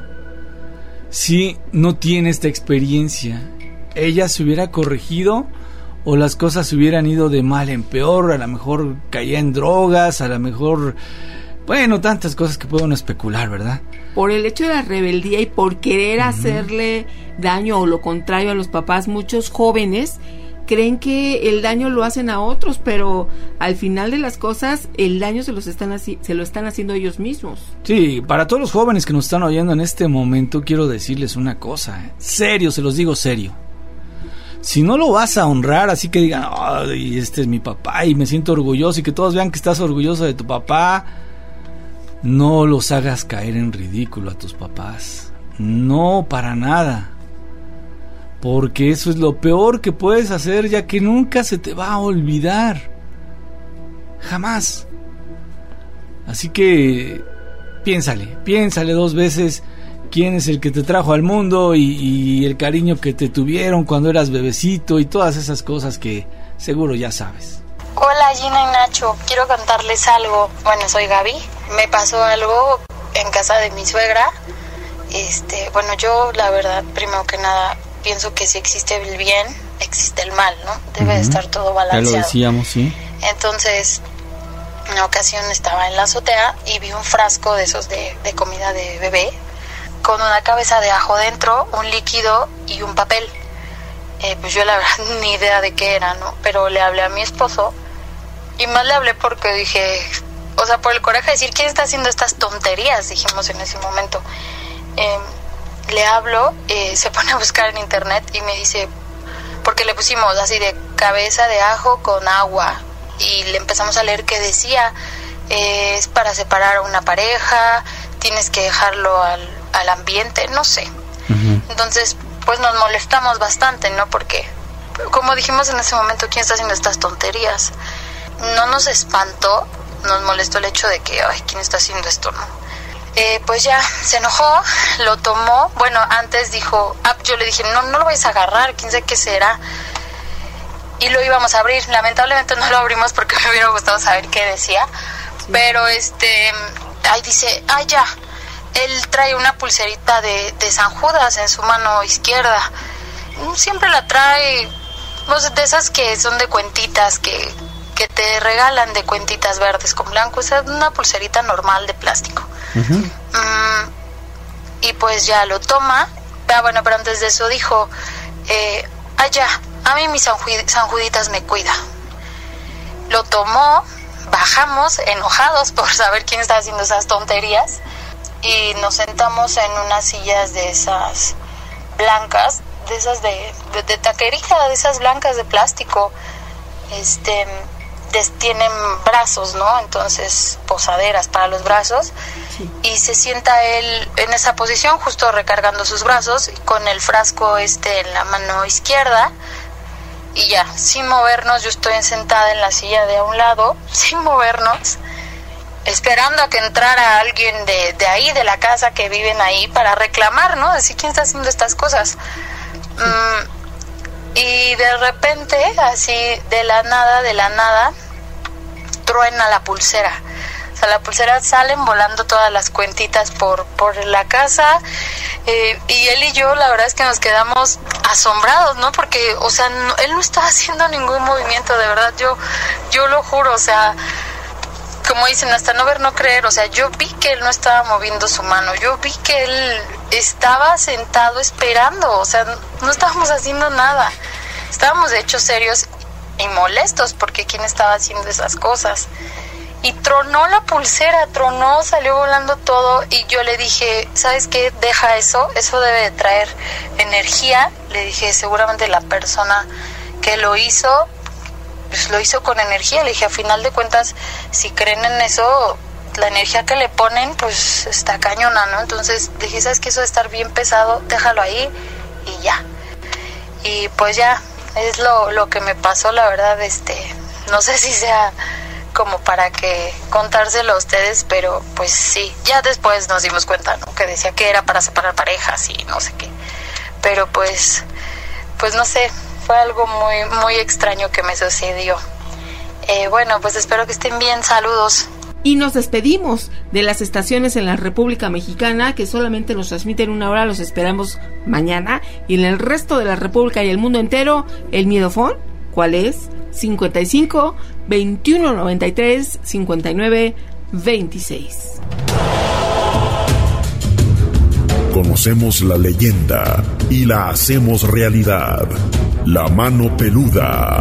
si no tiene esta experiencia? ¿Ella se hubiera corregido o las cosas se hubieran ido de mal en peor? A lo mejor caía en drogas, a lo mejor... Bueno, tantas cosas que pueden especular, ¿verdad? Por el hecho de la rebeldía y por querer uh-huh. hacerle daño o lo contrario a los papás, muchos jóvenes creen que el daño lo hacen a otros, pero al final de las cosas el daño se los están haci- se lo están haciendo ellos mismos. Sí, para todos los jóvenes que nos están oyendo en este momento, quiero decirles una cosa, ¿eh? Serio, se los digo serio. Si no lo vas a honrar, así que digan, ay, este es mi papá y me siento orgulloso, y que todos vean que estás orgulloso de tu papá, no los hagas caer en ridículo a tus papás. No, para nada. Porque eso es lo peor que puedes hacer, ya que nunca se te va a olvidar. Jamás. Así que piénsale, piénsale dos veces quién es el que te trajo al mundo y, y el cariño que te tuvieron cuando eras bebecito y todas esas cosas que seguro ya sabes. Hola Gina y Nacho, quiero contarles algo. Bueno, soy Gaby. Me pasó algo en casa de mi suegra. Este, bueno, yo la verdad, primero que nada, pienso que si existe el bien, existe el mal, ¿no? Debe uh-huh. estar todo balanceado. Ya lo decíamos, sí. Entonces, en una ocasión estaba en la azotea y vi un frasco de esos de, de comida de bebé con una cabeza de ajo dentro, un líquido y un papel. Eh, pues yo la verdad ni idea de qué era, ¿no? Pero le hablé a mi esposo y más le hablé porque dije, o sea, por el coraje de decir, ¿quién está haciendo estas tonterías? Dijimos en ese momento. Eh, le hablo, eh, se pone a buscar en internet y me dice, porque le pusimos así de cabeza de ajo con agua y le empezamos a leer que decía, eh, es para separar a una pareja, tienes que dejarlo al, al ambiente, no sé. Uh-huh. Entonces, pues nos molestamos bastante, ¿no? Porque, como dijimos en ese momento, ¿quién está haciendo estas tonterías? No nos espantó, nos molestó el hecho de que, ay, ¿quién está haciendo esto, no? Eh, pues ya, se enojó, lo tomó, bueno, antes dijo, ah, yo le dije, no, no lo vais a agarrar, quién sabe qué será, y lo íbamos a abrir, lamentablemente no lo abrimos porque me hubiera gustado saber qué decía, sí. Pero este, ahí dice, ah, ya, él trae una pulserita de, de San Judas en su mano izquierda, siempre la trae, pues, de esas que son de cuentitas, que, que te regalan de cuentitas verdes con blanco, es una pulserita normal de plástico. Uh-huh. Mm, y pues ya lo toma. Ah, bueno, pero antes de eso dijo, eh, ah, ya, a mí mis sanjuditas me cuida. Lo tomó, bajamos enojados por saber quién está haciendo esas tonterías y nos sentamos en unas sillas de esas blancas, de esas de, de, de taquería, de esas blancas de plástico, este... tienen brazos, ¿no? Entonces, posaderas para los brazos, sí. Y se sienta él en esa posición, justo recargando sus brazos, con el frasco este en la mano izquierda, y ya, sin movernos, yo estoy sentada en la silla de a un lado, sin movernos, esperando a que entrara alguien de, de ahí, de la casa que viven ahí, para reclamar, ¿no? Decir, ¿quién está haciendo estas cosas? Sí. Mm, y de repente, así, de la nada, de la nada, truena la pulsera. O sea, la pulsera salen volando todas las cuentitas por, por la casa. Eh, y él y yo, la verdad es que nos quedamos asombrados, ¿no? Porque, o sea, no, él no estaba haciendo ningún movimiento, de verdad. Yo, yo lo juro, o sea, como dicen, hasta no ver, no creer. O sea, yo vi que él no estaba moviendo su mano. Yo vi que él estaba sentado esperando, o sea, no estábamos haciendo nada. Estábamos de hecho serios y molestos porque quién estaba haciendo esas cosas. Y tronó la pulsera, tronó, salió volando todo y yo le dije, ¿sabes qué? Deja eso, eso debe de traer energía. Le dije, seguramente la persona que lo hizo, pues lo hizo con energía. Le dije, a final de cuentas, si creen en eso, la energía que le ponen, pues está cañona, ¿no? Entonces dije, ¿sabes qué? Eso de estar bien pesado, déjalo ahí y ya. Y pues ya, es lo, lo que me pasó, la verdad, este, no sé si sea como para que contárselo a ustedes, pero pues sí, ya después nos dimos cuenta, ¿no? Que decía que era para separar parejas y no sé qué, pero pues, pues no sé, fue algo muy, muy extraño que me sucedió. Eh, bueno, pues espero que estén bien, saludos. Y nos despedimos de las estaciones en la República Mexicana que solamente nos transmiten una hora, los esperamos mañana, y en el resto de la República y el mundo entero, el Miedofón, ¿cuál es? cincuenta y cinco, veintiuno noventa y tres, cincuenta y nueve, veintiséis. Conocemos la leyenda y la hacemos realidad. La mano peluda.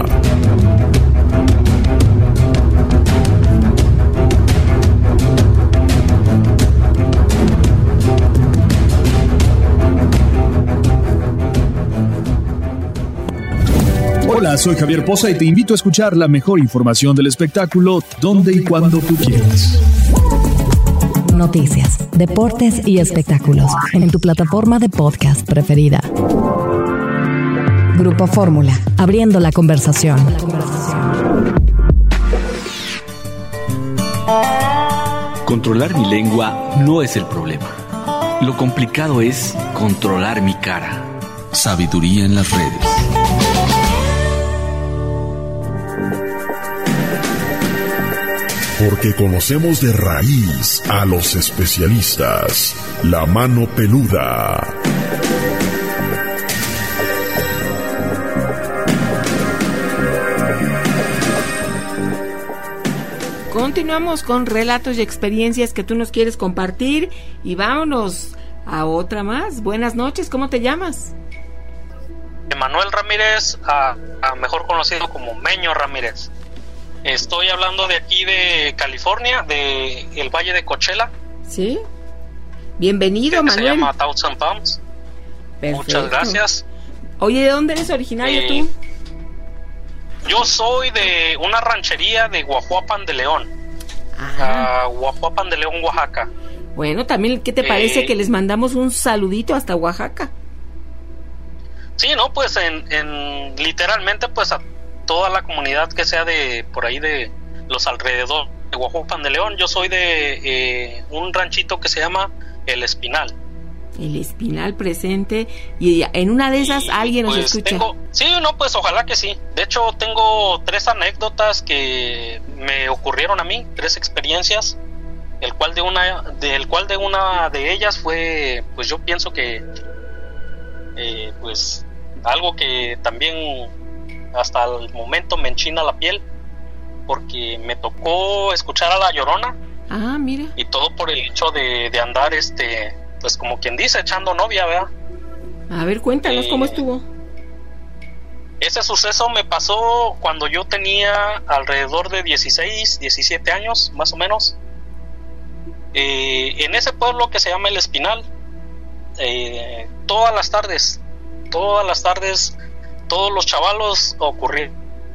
Hola, soy Javier Poza y te invito a escuchar la mejor información del espectáculo donde y cuando tú quieras. Noticias, deportes y espectáculos en tu plataforma de podcast preferida. Grupo Fórmula, abriendo la conversación. Controlar mi lengua no es el problema. Lo complicado es controlar mi cara. Sabiduría en las redes. Porque conocemos de raíz a los especialistas. La mano peluda. Continuamos con relatos y experiencias que tú nos quieres compartir y vámonos a otra más. Buenas noches, ¿cómo te llamas? Emanuel Ramírez, a, a mejor conocido como Meño Ramírez. Estoy hablando de aquí de California, de el Valle de Coachella. Sí. Bienvenido, que Manuel. Se llama Thousand Palms. Perfecto. Muchas gracias. Oye, ¿de dónde eres originario eh, tú? Yo soy de una ranchería de Guajuapan de León. Uh, Guajuapan de León, Oaxaca. Bueno, también, ¿qué te parece eh, que les mandamos un saludito hasta Oaxaca? Sí, no, pues en, en literalmente pues a toda la comunidad que sea de por ahí de los alrededores de Guajuapan de León. Yo soy de eh, un ranchito que se llama El Espinal. El Espinal presente, y en una de esas y, alguien nos pues escucha. Tengo, sí, no, pues ojalá que sí. De hecho, tengo tres anécdotas que me ocurrieron a mí, tres experiencias, el cual de una, del cual de una de ellas fue, pues yo pienso que, eh, pues algo que también hasta el momento me enchina la piel, porque me tocó escuchar a La Llorona. Ah, mira. Y todo por el hecho de, de andar, este, pues como quien dice, echando novia, ¿verdad? A ver, cuéntanos eh, cómo estuvo. Ese suceso me pasó cuando yo tenía alrededor de dieciséis, diecisiete años, más o menos. Eh, en ese pueblo que se llama El Espinal, eh, todas las tardes, todas las tardes, todos los chavalos ocurrían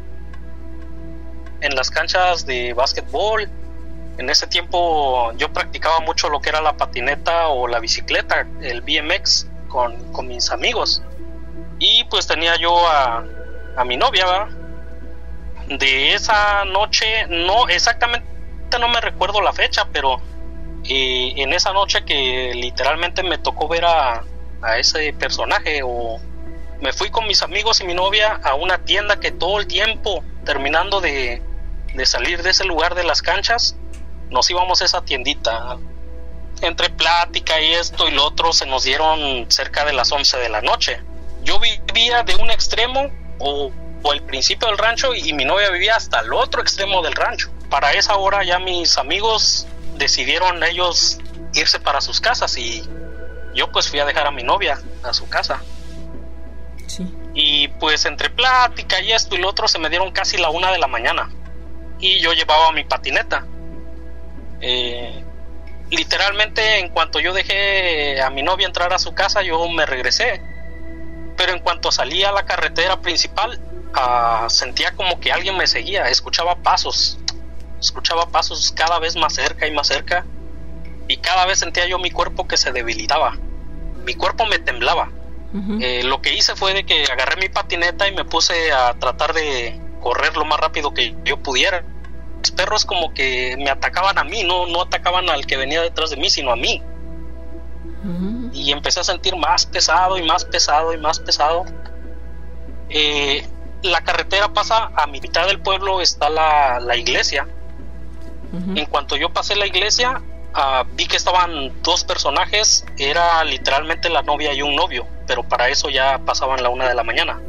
en las canchas de básquetbol. En ese tiempo yo practicaba mucho lo que era la patineta o la bicicleta, el B M X, con, con mis amigos. Y pues tenía yo a, a mi novia, ¿verdad? De esa noche, no exactamente no me recuerdo la fecha, pero eh, en esa noche que literalmente me tocó ver a, a ese personaje, o me fui con mis amigos y mi novia a una tienda que todo el tiempo, terminando de, de salir de ese lugar de las canchas, nos íbamos a esa tiendita. Entre plática y esto y lo otro, se nos dieron cerca de las once de la noche. Yo vivía de un extremo o, o el principio del rancho, y, y mi novia vivía hasta el otro extremo del rancho. Para esa hora ya mis amigos decidieron ellos irse para sus casas, y yo pues fui a dejar a mi novia a su casa. Sí. Y pues entre plática y esto y lo otro se me dieron casi la una de la mañana. Y yo llevaba mi patineta. Eh, literalmente en cuanto yo dejé a mi novia entrar a su casa, yo me regresé. Pero en cuanto salí a la carretera principal, uh, sentía como que alguien me seguía. Escuchaba pasos. Escuchaba pasos cada vez más cerca y más cerca. Y cada vez sentía yo mi cuerpo que se debilitaba. Mi cuerpo me temblaba. Uh-huh. Eh, lo que hice fue de que agarré mi patineta y me puse a tratar de correr lo más rápido que yo pudiera. Los perros como que me atacaban a mí, no, no atacaban al que venía detrás de mí, sino a mí. Uh-huh. Y empecé a sentir más pesado y más pesado y más pesado. Eh, la carretera pasa a mitad del pueblo, está la, la iglesia. Uh-huh. En cuanto yo pasé la iglesia, Uh, vi que estaban dos personajes, era literalmente la novia y un novio, pero para eso ya pasaban la una de la mañana.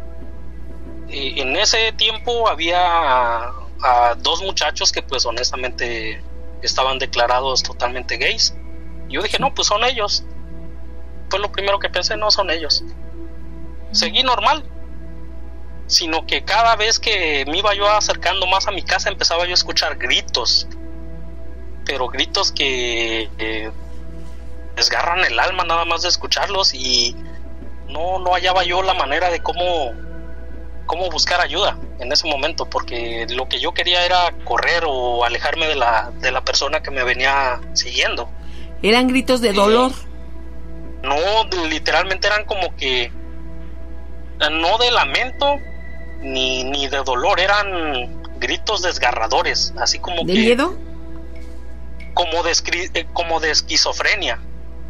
Y en ese tiempo había uh, uh, dos muchachos que pues honestamente estaban declarados totalmente gays. Yo dije, no, pues son ellos. Fue lo primero que pensé, no son ellos. Seguí normal, sino que cada vez que me iba yo acercando más a mi casa empezaba yo a escuchar gritos. Pero gritos que eh, desgarran el alma nada más de escucharlos, y no, no hallaba yo la manera de cómo, cómo buscar ayuda en ese momento, porque lo que yo quería era correr o alejarme de la, de la persona que me venía siguiendo. ¿Eran gritos de dolor? Eh, no, literalmente eran como que no de lamento ni, ni de dolor, eran gritos desgarradores, así como ¿de que... miedo? Como de, como de esquizofrenia.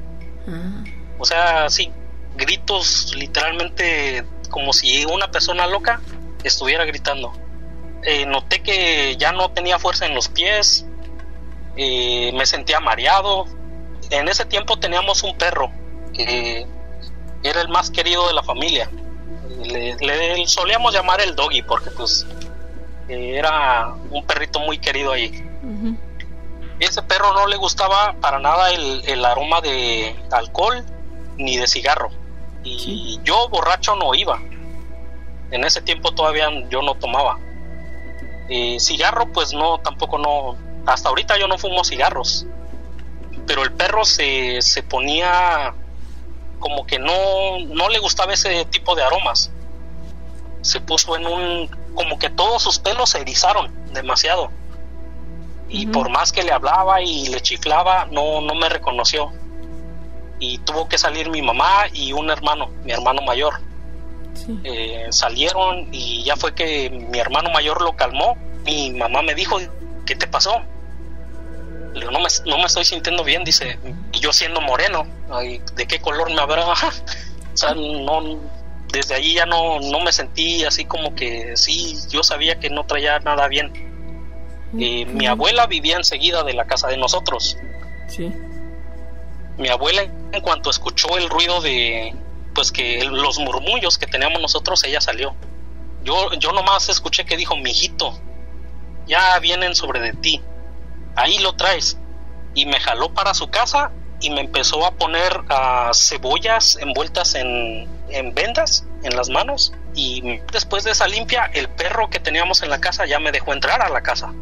Ah. O sea, sí, gritos literalmente como si una persona loca estuviera gritando. Eh, noté que ya no tenía fuerza en los pies, eh, me sentía mareado. En ese tiempo teníamos un perro que era el más querido de la familia. Le, le solíamos llamar el Doggy porque pues eh, era un perrito muy querido ahí. Uh-huh. Ese perro no le gustaba para nada el, el aroma de alcohol ni de cigarro. Y sí. Yo borracho no iba. En ese tiempo todavía yo no tomaba. Eh, cigarro pues no, tampoco no. Hasta ahorita yo no fumo cigarros. Pero el perro se, se ponía como que no, no le gustaba ese tipo de aromas. Se puso en un... como que todos sus pelos se erizaron demasiado. Y uh-huh. por más que le hablaba y le chiflaba, no, no me reconoció. Y tuvo que salir mi mamá y un hermano, mi hermano mayor. Sí. Eh, salieron y ya fue que mi hermano mayor lo calmó. Mi mamá me dijo, ¿qué te pasó? Le digo, no me, no me estoy sintiendo bien, dice. Y yo siendo moreno, ay, ¿de qué color me habrá? O sea, no, desde ahí ya no, no me sentí así como que sí, yo sabía que no traía nada bien. Eh, mi abuela vivía enseguida de la casa de nosotros. Sí. Mi abuela, en cuanto escuchó el ruido de, pues que el, los murmullos que teníamos nosotros, ella salió. Yo, yo nomás escuché que dijo, mijito, ya vienen sobre de ti, ahí lo traes. Y me jaló para su casa y me empezó a poner uh, cebollas envueltas en, en vendas en las manos. Y después de esa limpia, el perro que teníamos en la casa ya me dejó entrar a la casa.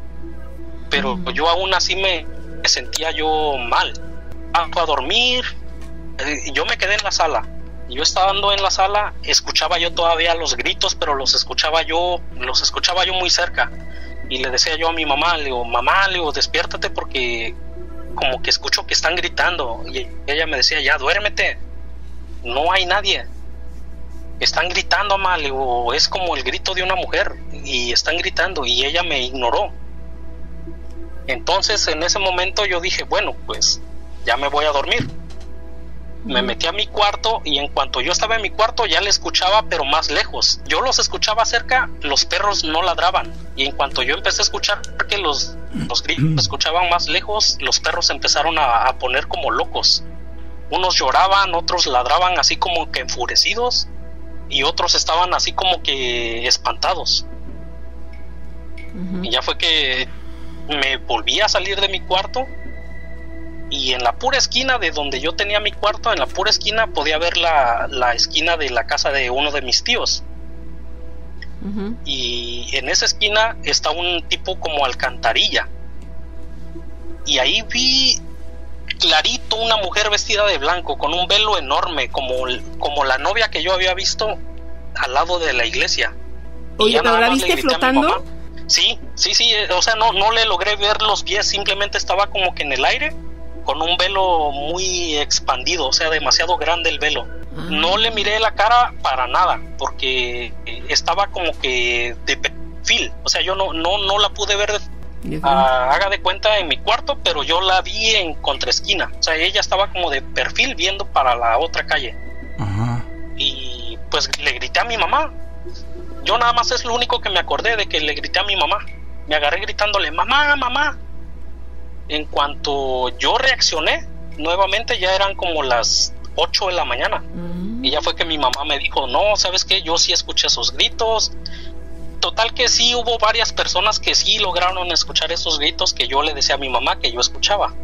Pero mm. yo aún así me, me sentía yo mal. Fui a dormir, eh, yo me quedé en la sala. Yo estando en la sala, escuchaba yo todavía los gritos, pero los escuchaba yo, los escuchaba yo muy cerca. Y le decía yo a mi mamá, le digo, mamá, le digo, despiértate porque como que escucho que están gritando. Y ella me decía, ya, duérmete, no hay nadie. Están gritando, mamá, le digo, es como el grito de una mujer y están gritando, y ella me ignoró. Entonces en ese momento yo dije, bueno, pues ya me voy a dormir. Me metí a mi cuarto y en cuanto yo estaba en mi cuarto ya le escuchaba, pero más lejos. Yo los escuchaba cerca, los perros no ladraban. Y en cuanto yo empecé a escuchar que los, los gritos se escuchaban más lejos, los perros empezaron a, a poner como locos. Unos lloraban, otros ladraban así como que enfurecidos, y otros estaban así como que espantados. Uh-huh. Y ya fue que me volví a salir de mi cuarto y en la pura esquina de donde yo tenía mi cuarto, en la pura esquina podía ver la, la esquina de la casa de uno de mis tíos. Uh-huh. Y en esa esquina está un tipo como alcantarilla, y ahí vi clarito una mujer vestida de blanco con un velo enorme, como, como la novia que yo había visto al lado de la iglesia. Oye, ¿pero la viste flotando? Sí, sí, sí, o sea, no, no le logré ver los pies, simplemente estaba como que en el aire, con un velo muy expandido, o sea, demasiado grande el velo. Ah. No le miré la cara para nada, porque estaba como que de perfil, o sea, yo no, no, no la pude ver, de, ah, haga de cuenta, en mi cuarto, pero yo la vi en contraesquina, o sea, ella estaba como de perfil viendo para la otra calle. Ajá. Y pues le grité a mi mamá. Yo nada más es lo único que me acordé, de que le grité a mi mamá. Me agarré gritándole, mamá, mamá. En cuanto yo reaccioné, nuevamente ya eran como las ocho de la mañana. Mm. Y ya fue que mi mamá me dijo, no, ¿sabes qué? Yo sí escuché esos gritos. Total que sí, hubo varias personas que sí lograron escuchar esos gritos que yo le decía a mi mamá que yo escuchaba.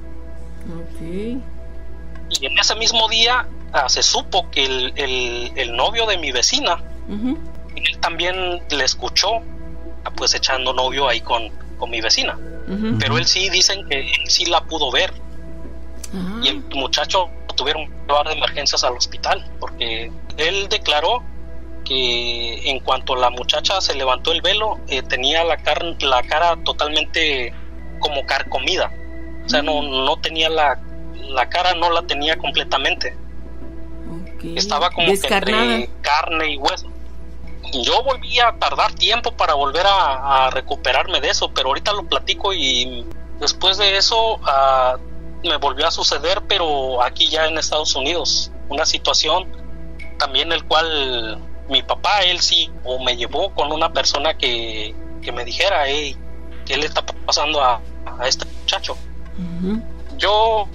Okay. Y en ese mismo día uh, se supo que el, el, el novio de mi vecina, uh-huh, él también le escuchó pues echando novio ahí con, con mi vecina. Uh-huh. Pero él sí, dicen que él sí la pudo ver. Uh-huh. Y el muchacho lo tuvieron que llevar de emergencias al hospital, porque él declaró que en cuanto la muchacha se levantó el velo, eh, tenía la, car- la cara totalmente como carcomida. O sea, uh-huh, no, no tenía la, la cara, no la tenía completamente. Okay. Estaba como que entre carne y hueso. Yo volví a tardar tiempo para volver a, a recuperarme de eso, pero ahorita lo platico, y después de eso uh, me volvió a suceder, pero aquí ya en Estados Unidos, una situación también el cual mi papá, él sí, o me llevó con una persona que, que me dijera, hey, ¿qué le está pasando a, a este muchacho? Uh-huh. Yo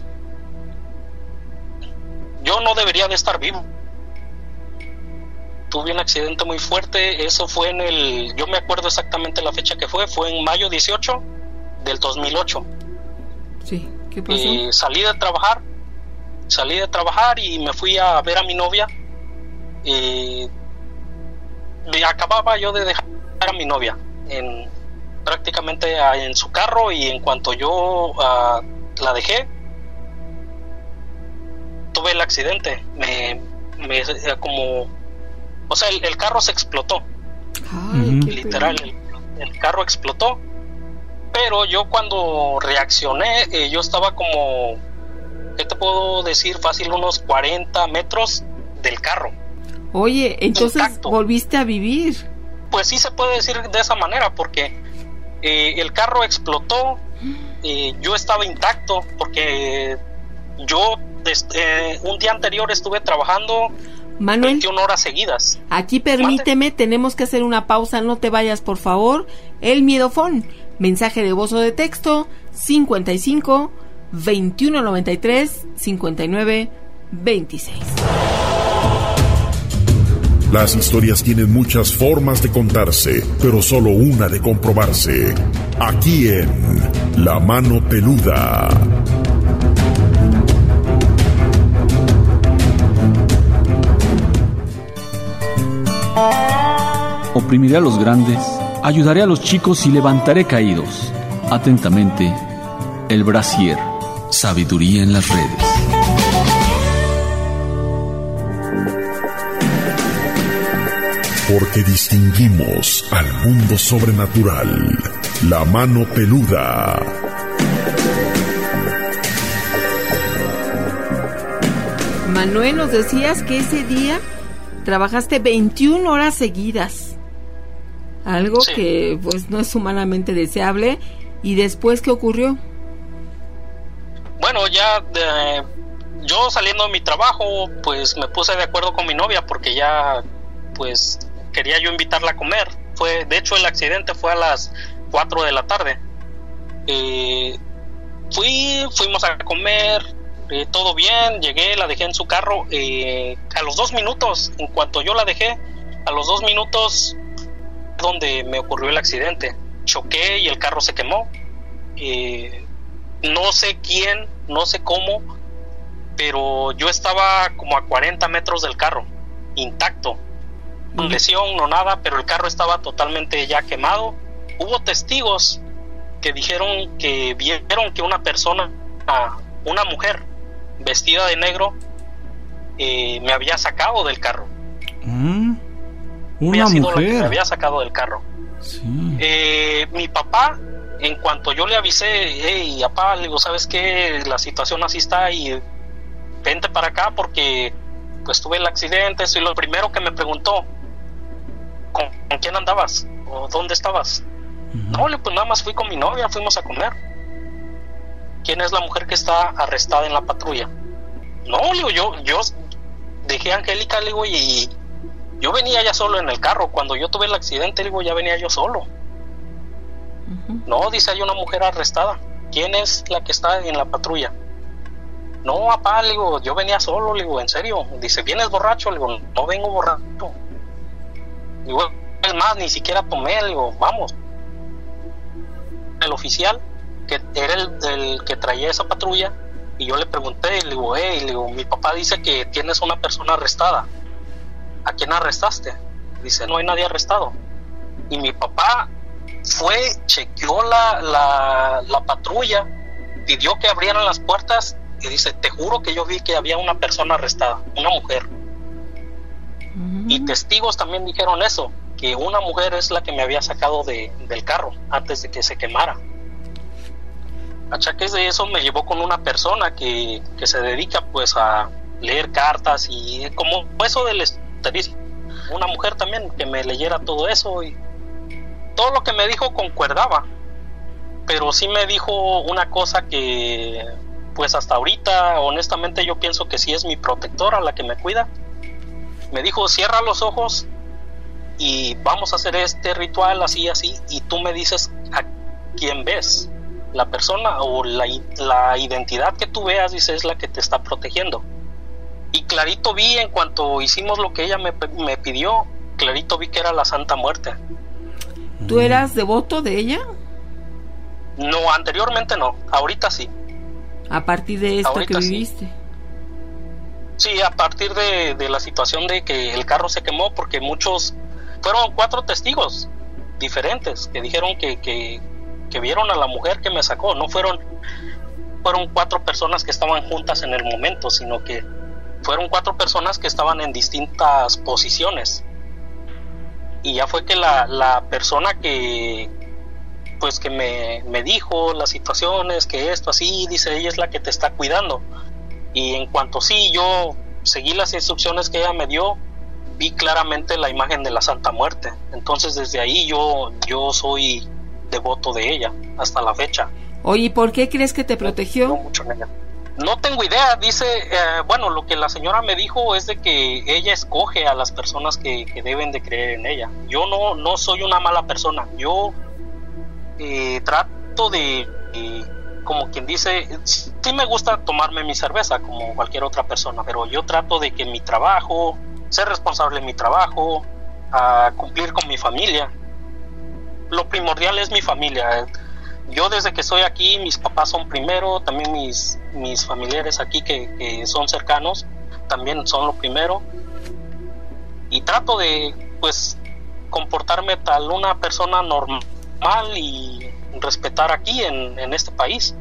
yo no debería de estar vivo. Tuve un accidente muy fuerte, eso fue en el, yo me acuerdo exactamente la fecha que fue, fue en mayo dieciocho del dos mil ocho. Sí, ¿qué pasó? Eh, salí de trabajar, salí de trabajar y me fui a ver a mi novia. Eh, acababa yo de dejar a mi novia en, prácticamente a, en su carro, y en cuanto yo uh, la dejé, tuve el accidente. Me, me como O sea, el, el carro se explotó. Ay, literal, el, el carro explotó. Pero yo cuando reaccioné, eh, yo estaba como, ¿qué te puedo decir? Fácil unos cuarenta metros del carro. Oye, entonces intacto. ¿Volviste a vivir? Pues sí se puede decir de esa manera, porque eh, el carro explotó, eh, yo estaba intacto, porque yo eh, un día anterior estuve trabajando Manuel, veintiuna horas seguidas. Aquí permíteme, ¿Mande? Tenemos que hacer una pausa, no te vayas por favor. El miedofón, mensaje de voz o de texto, cincuenta y cinco, veintiuno noventa y tres, cincuenta y nueve, veintiséis. Las historias tienen muchas formas de contarse, pero solo una de comprobarse. Aquí en La Mano Peluda. Oprimiré a los grandes, ayudaré a los chicos y levantaré caídos. Atentamente, el Brasier. Sabiduría en las redes. Porque distinguimos al mundo sobrenatural. La Mano Peluda. Manuel, nos decías que ese día trabajaste veintiuna horas seguidas. Algo sí, que pues no es humanamente deseable. ¿Y después qué ocurrió? Bueno, ya de, yo saliendo de mi trabajo, pues me puse de acuerdo con mi novia, porque ya pues quería yo invitarla a comer. Fue, de hecho el accidente fue a las cuatro de la tarde. Eh, fui, fuimos a comer, eh, todo bien, llegué, la dejé en su carro. Eh, a los dos minutos, en cuanto yo la dejé, a los dos minutos donde me ocurrió el accidente, choqué y el carro se quemó. Eh, no sé quién, no sé cómo, pero yo estaba como a cuarenta metros del carro, intacto, no lesión, no nada, pero el carro estaba totalmente ya quemado. Hubo testigos que dijeron que vieron que una persona, una mujer vestida de negro, eh, me había sacado del carro. Mm, Una una sido la que mujer. me había sacado del carro. Sí. Eh, mi papá, en cuanto yo le avisé, hey, papá, le digo, ¿sabes qué? La situación así está y vente para acá porque pues tuve el accidente. Y lo primero que me preguntó, ¿con, ¿con quién andabas? ¿O dónde estabas? Uh-huh. No, le pues nada más fui con mi novia, fuimos a comer. ¿Quién es la mujer que está arrestada en la patrulla? No, le digo, yo, yo dejé a Angélica, le digo, y yo venía ya solo en el carro. Cuando yo tuve el accidente, le digo, ya venía yo solo. Uh-huh. No, dice, hay una mujer arrestada. ¿Quién es la que está en la patrulla? No, papá, le digo, yo venía solo, le digo, ¿en serio? Dice, ¿vienes borracho? Le digo, no vengo borracho. Le digo, es más, ni siquiera tomé, le digo, vamos. El oficial, que era el, el que traía esa patrulla, y yo le pregunté, le digo, hey, le digo, mi papá dice que tienes una persona arrestada. ¿A quién arrestaste? Dice, no hay nadie arrestado. Y mi papá fue, chequeó la, la, la patrulla, pidió que abrieran las puertas y dice, te juro que yo vi que había una persona arrestada, una mujer. Uh-huh. Y testigos también dijeron eso, que una mujer es la que me había sacado de, del carro antes de que se quemara. A chaques de eso me llevó con una persona que, que se dedica pues a leer cartas y como eso del esoterismo. Una mujer también que me leyera todo eso y todo lo que me dijo concuerdaba, pero sí me dijo una cosa que pues hasta ahorita honestamente yo pienso que sí es mi protectora la que me cuida. Me dijo, cierra los ojos y vamos a hacer este ritual así así y tú me dices a quién ves, la persona o la, la identidad que tú veas, dice, es la que te está protegiendo. Y clarito vi, en cuanto hicimos lo que ella me, me pidió, clarito vi que era la Santa Muerte. ¿Tú eras devoto de ella? No, anteriormente no, ahorita sí. A partir de esto ahorita que viviste. Sí. Sí, a partir de, de la situación de que el carro se quemó, porque muchos, fueron cuatro testigos diferentes que dijeron que, que, que vieron a la mujer que me sacó. No fueron, fueron cuatro personas que estaban juntas en el momento, sino que fueron cuatro personas que estaban en distintas posiciones. Y ya fue que la, la persona que pues que me, me dijo las situaciones, que esto así, dice, ella es la que te está cuidando. Y en cuanto sí, yo seguí las instrucciones que ella me dio, vi claramente la imagen de la Santa Muerte. Entonces desde ahí yo, yo soy devoto de ella hasta la fecha. Oye, ¿por qué crees que te protegió? No, mucho en ella. No tengo idea, dice, eh, bueno, lo que la señora me dijo es de que ella escoge a las personas que, que deben de creer en ella. Yo no, no soy una mala persona, yo eh, trato de, eh, como quien dice, sí me gusta tomarme mi cerveza como cualquier otra persona, pero yo trato de que mi trabajo, ser responsable en mi trabajo, a cumplir con mi familia. Lo primordial es mi familia. Yo desde que estoy aquí, mis papás son primero, también mis, mis familiares aquí que, que son cercanos, también son lo primero. Y trato de, pues, comportarme tal una persona normal y respetar aquí en, en este país.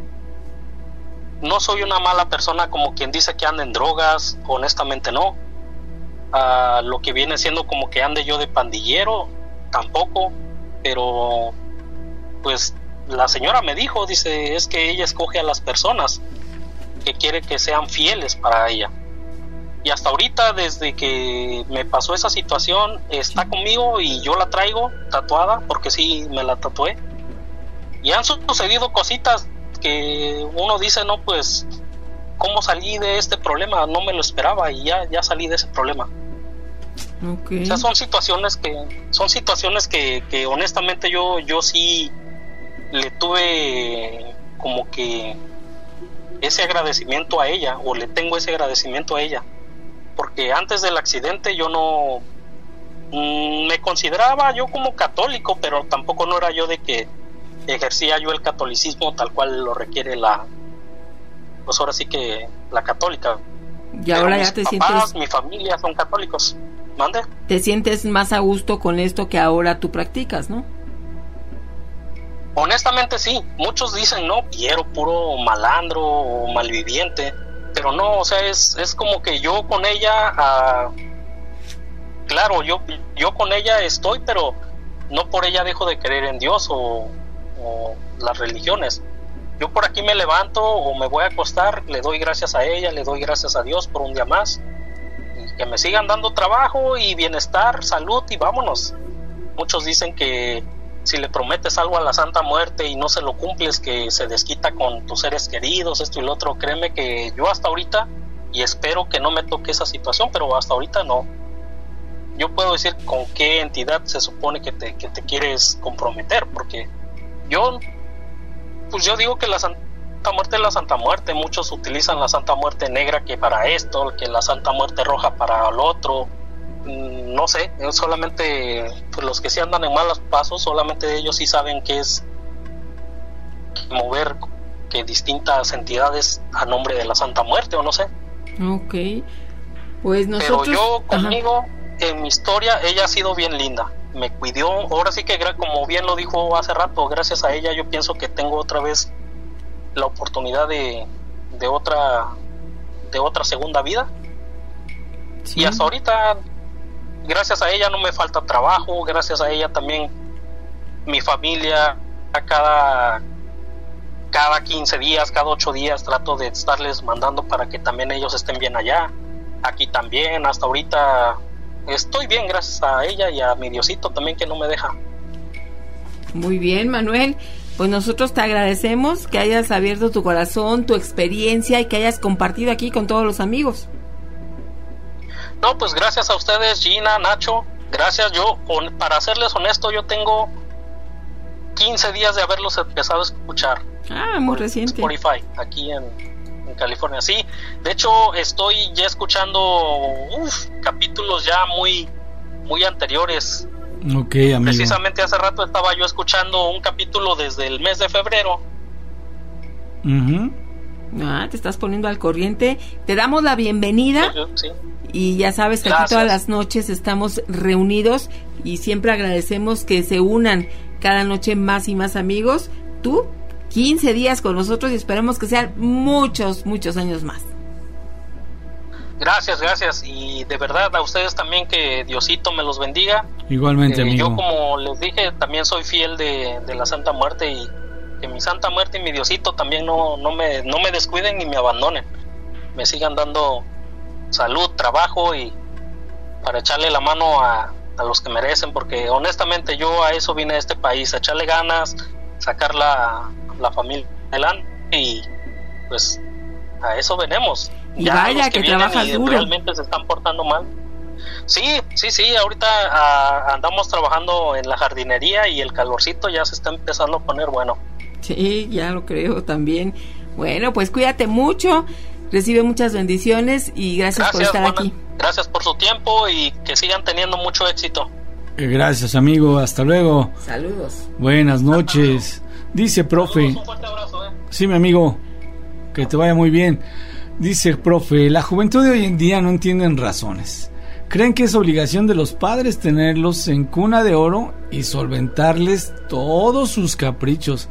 No soy una mala persona como quien dice que anda en drogas, honestamente no. Uh, lo que viene siendo como que ande yo de pandillero, tampoco, pero pues la señora me dijo, dice, es que ella escoge a las personas que quiere que sean fieles para ella. Y hasta ahorita, desde que me pasó esa situación, está conmigo y yo la traigo tatuada, porque sí me la tatué. Y han sucedido cositas que uno dice, no, pues, ¿cómo salí de este problema? No me lo esperaba y ya, ya salí de ese problema. Okay. O sea, son situaciones que, son situaciones que, que honestamente yo, yo sí le tuve como que ese agradecimiento a ella, o le tengo ese agradecimiento a ella, porque antes del accidente yo no mmm, me consideraba yo como católico, pero tampoco no era yo de que ejercía yo el catolicismo tal cual lo requiere la pues ahora sí que la católica. Y Pero ahora mis ya te papás, sientes, mi familia son católicos. ¿Mande? te sientes más a gusto con esto que ahora tú practicas, ¿no? Honestamente sí, muchos dicen, no, quiero puro malandro o malviviente, pero no, o sea, es, es como que yo con ella, uh, claro, yo, yo con ella estoy, pero no por ella dejo de creer en Dios o, o las religiones. Yo por aquí me levanto o me voy a acostar, le doy gracias a ella, le doy gracias a Dios por un día más, y que me sigan dando trabajo y bienestar, salud y vámonos. Muchos dicen que si le prometes algo a la Santa Muerte y no se lo cumples, que se desquita con tus seres queridos, esto y lo otro. Créeme que yo hasta ahorita, y espero que no me toque esa situación, pero hasta ahorita no. Yo puedo decir con qué entidad se supone que te, que te quieres comprometer, porque yo, pues yo digo que la Santa Muerte es la Santa Muerte. Muchos utilizan la Santa Muerte negra que para esto, que la Santa Muerte roja para lo otro. No sé, solamente pues los que sí andan en malos pasos, solamente ellos sí saben qué es mover que distintas entidades a nombre de la Santa Muerte, o no sé. Ok, pues nosotros... Pero yo conmigo, Ajá. en mi historia, ella ha sido bien linda, me cuidó. Ahora sí que, como bien lo dijo hace rato, gracias a ella yo pienso que tengo otra vez la oportunidad de, de otra de otra segunda vida. Sí. Y hasta ahorita, gracias a ella no me falta trabajo, gracias a ella también mi familia, a cada cada quince días, cada ocho días trato de estarles mandando para que también ellos estén bien allá. Aquí también, hasta ahorita estoy bien gracias a ella y a mi Diosito también, que no me deja. Muy bien, Manuel, pues nosotros te agradecemos que hayas abierto tu corazón, tu experiencia, y que hayas compartido aquí con todos los amigos. No, pues gracias a ustedes, Gina, Nacho, gracias. Yo, para serles honesto, yo tengo quince días de haberlos empezado a escuchar. Ah, muy reciente. Spotify, aquí en, en California, sí. De hecho, estoy ya escuchando uf, capítulos ya muy, muy anteriores. Ok, amigo. Precisamente hace rato estaba yo escuchando un capítulo desde el mes de febrero. Uh-huh. Ah, te estás poniendo al corriente. Te damos la bienvenida. Sí, sí. Y ya sabes que Gracias. Aquí todas las noches estamos reunidos y siempre agradecemos que se unan cada noche más y más amigos. Tú, quince días con nosotros, y esperemos que sean muchos, muchos años más. Gracias, gracias. Y de verdad a ustedes también, que Diosito me los bendiga. Igualmente, eh, amigo. Yo, como les dije, también soy fiel de, de la Santa Muerte, y que mi Santa Muerte y mi Diosito también no, no, me, no me descuiden ni me abandonen. Me sigan dando salud, trabajo, y para echarle la mano a, a los que merecen, porque honestamente yo a eso vine a este país, a echarle ganas, sacar la, la familia adelante, y pues a eso venimos. Y ya vaya los que, que trabajas y duro. realmente se están portando mal. Sí, sí, sí, ahorita uh, andamos trabajando en la jardinería y el calorcito ya se está empezando a poner bueno. Sí, ya lo creo también. Bueno, pues cuídate mucho, recibe muchas bendiciones y gracias, gracias por estar buena, aquí. Gracias por su tiempo y que sigan teniendo mucho éxito. Gracias, amigo, hasta luego. Saludos. Buenas noches. Dice, profe. Saludos, un fuerte abrazo, eh. Sí, mi amigo, que te vaya muy bien. Dice, profe, la juventud de hoy en día no entienden razones. Creen que es obligación de los padres tenerlos en cuna de oro y solventarles todos sus caprichos.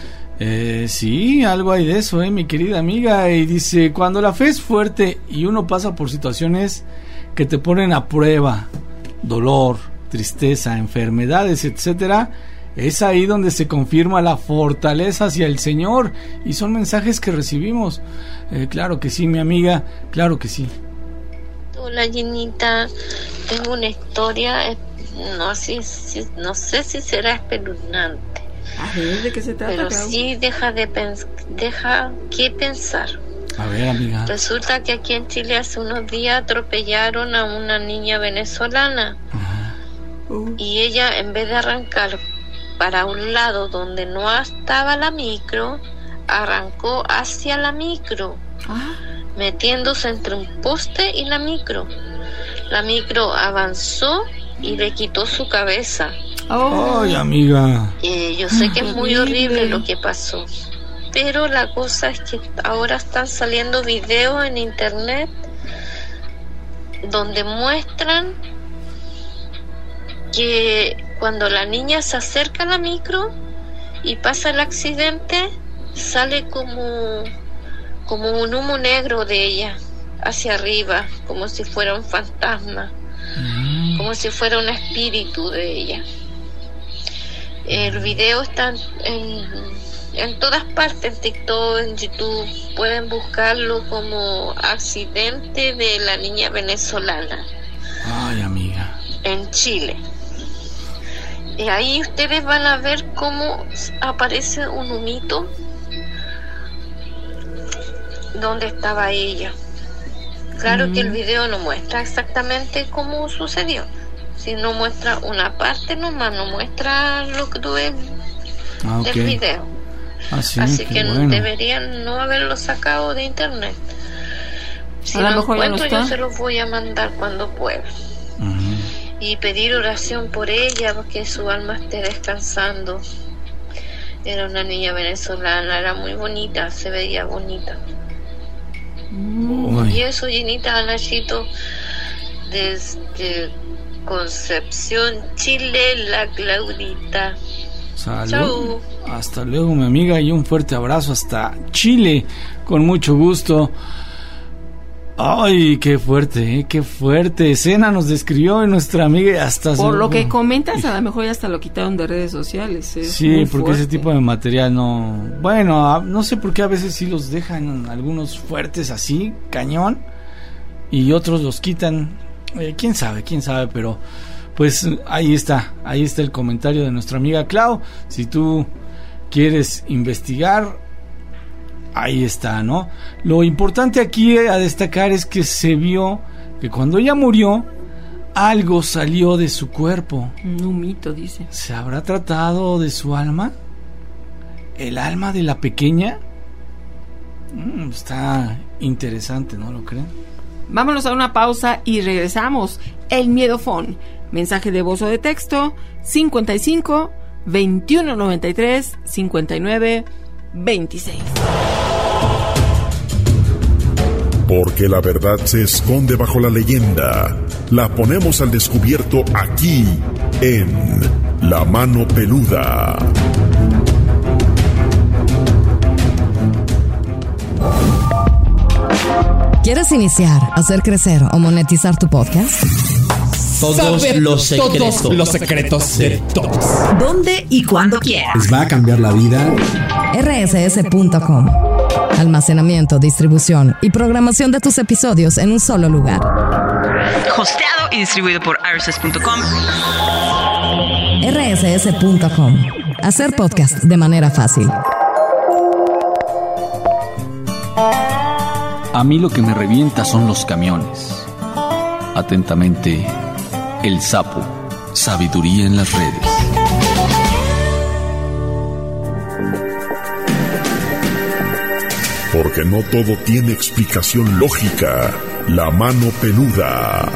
Eh, sí, algo hay de eso, eh, mi querida amiga. Y dice, cuando la fe es fuerte y uno pasa por situaciones que te ponen a prueba, dolor, tristeza, enfermedades, etcétera, es ahí donde se confirma la fortaleza hacia el Señor, y son mensajes que recibimos. Eh, claro que sí, mi amiga, claro que sí. Hola, Ginita, tengo una historia, no sé si, no sé si será espeluznante. A ver, ¿de qué se trata? Pero Clau? sí deja de pens- deja que pensar. A ver, amiga. Resulta que aquí en Chile hace unos días atropellaron a una niña venezolana. Uh. Y ella, en vez de arrancar para un lado donde no estaba la micro, arrancó hacia la micro, ah. metiéndose entre un poste y la micro. La micro avanzó y le quitó su cabeza. Oh. Ay, amiga. Eh, yo sé que es muy horrible lo que pasó, pero la cosa es que ahora están saliendo videos en internet donde muestran que cuando la niña se acerca a la micro y pasa el accidente, sale como, como un humo negro de ella hacia arriba, como si fuera un fantasma, mm. como si fuera un espíritu de ella. El video está en, en todas partes, en TikTok, en YouTube. Pueden buscarlo como accidente de la niña venezolana. Ay, amiga. En Chile. Y ahí ustedes van a ver cómo aparece un humito donde estaba ella. Claro mm. que el video no muestra exactamente cómo sucedió, sino muestra una parte nomás, no muestra lo que tú ves ah, okay. del video. Ah, sí, así que bueno. deberían no haberlo sacado de internet. Si lo encuentro, yo se los voy a mandar cuando pueda. Uh-huh. Y pedir oración por ella, porque su alma esté descansando. Era una niña venezolana, era muy bonita, se veía bonita. Mm. Y eso, Ginita, Nachito, desde Concepción, Chile, la Claudita. Salud. Chau. Hasta luego, mi amiga, y un fuerte abrazo hasta Chile, con mucho gusto. Ay, qué fuerte, ¿eh? Qué fuerte escena nos describió nuestra amiga. Hasta por se... lo que comentas, a lo mejor ya hasta lo quitaron de redes sociales. Es sí, porque fuerte. Ese tipo de material no... Bueno, no sé por qué a veces sí los dejan algunos fuertes así, cañón, y otros los quitan. Eh, quién sabe, quién sabe, pero pues ahí está, ahí está el comentario de nuestra amiga Clau. Si tú quieres investigar, ahí está, ¿no? Lo importante aquí a destacar es que se vio que cuando ella murió, algo salió de su cuerpo. Un mito, dice. ¿Se habrá tratado de su alma? ¿El alma de la pequeña? Mm, está interesante, ¿no lo creen? Vámonos a una pausa y regresamos. El Miedofón. Mensaje de voz o de texto cincuenta y cinco, veintiuno noventa y tres, cincuenta y nueve, veintiséis. Porque la verdad se esconde bajo la leyenda. La ponemos al descubierto aquí en La Mano Peluda. ¿Quieres iniciar, hacer crecer o monetizar tu podcast? Todos Saber los secretos. Todos los secretos de todos. ¿Dónde y cuándo quieras? ¿Les va a cambiar la vida? R S S punto com. Almacenamiento, distribución y programación de tus episodios en un solo lugar. Hosteado y distribuido por R S S punto com. R S S punto com. Hacer podcast de manera fácil. A mí lo que me revienta son los camiones. Atentamente, El Sapo. Sabiduría en las redes. Porque no todo tiene explicación lógica. La Mano Peluda.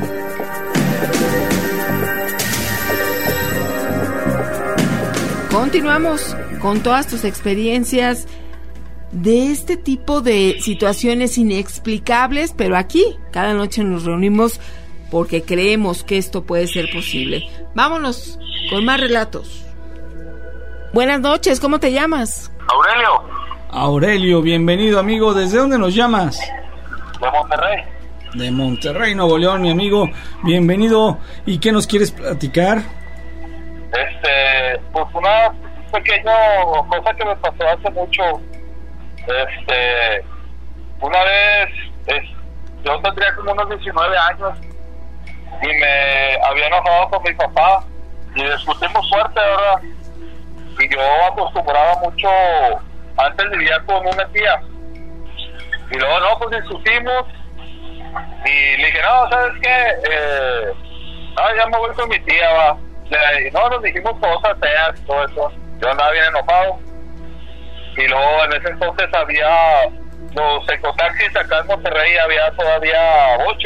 Continuamos con todas tus experiencias de este tipo de situaciones inexplicables, pero aquí cada noche nos reunimos porque creemos que esto puede ser posible. Vámonos con más relatos. Buenas noches, ¿cómo te llamas? Aurelio. Aurelio, bienvenido, amigo. ¿Desde dónde nos llamas? De Monterrey. De Monterrey, Nuevo León, mi amigo. Bienvenido. ¿Y qué nos quieres platicar? Este, pues una pequeña cosa que me pasó hace mucho. Este, una vez, es, yo tendría como unos diecinueve años y me había enojado con mi papá y discutimos fuerte, ¿verdad? Y yo acostumbraba mucho, antes vivía con una tía y luego no, pues discutimos y le dije, no, ¿sabes qué? Eh, no, ya me voy con mi tía, va. Y no, nos dijimos cosas feas y todo eso. Yo andaba bien enojado. Y luego en ese entonces había los ecotaxis acá en Monterrey, había todavía ocho.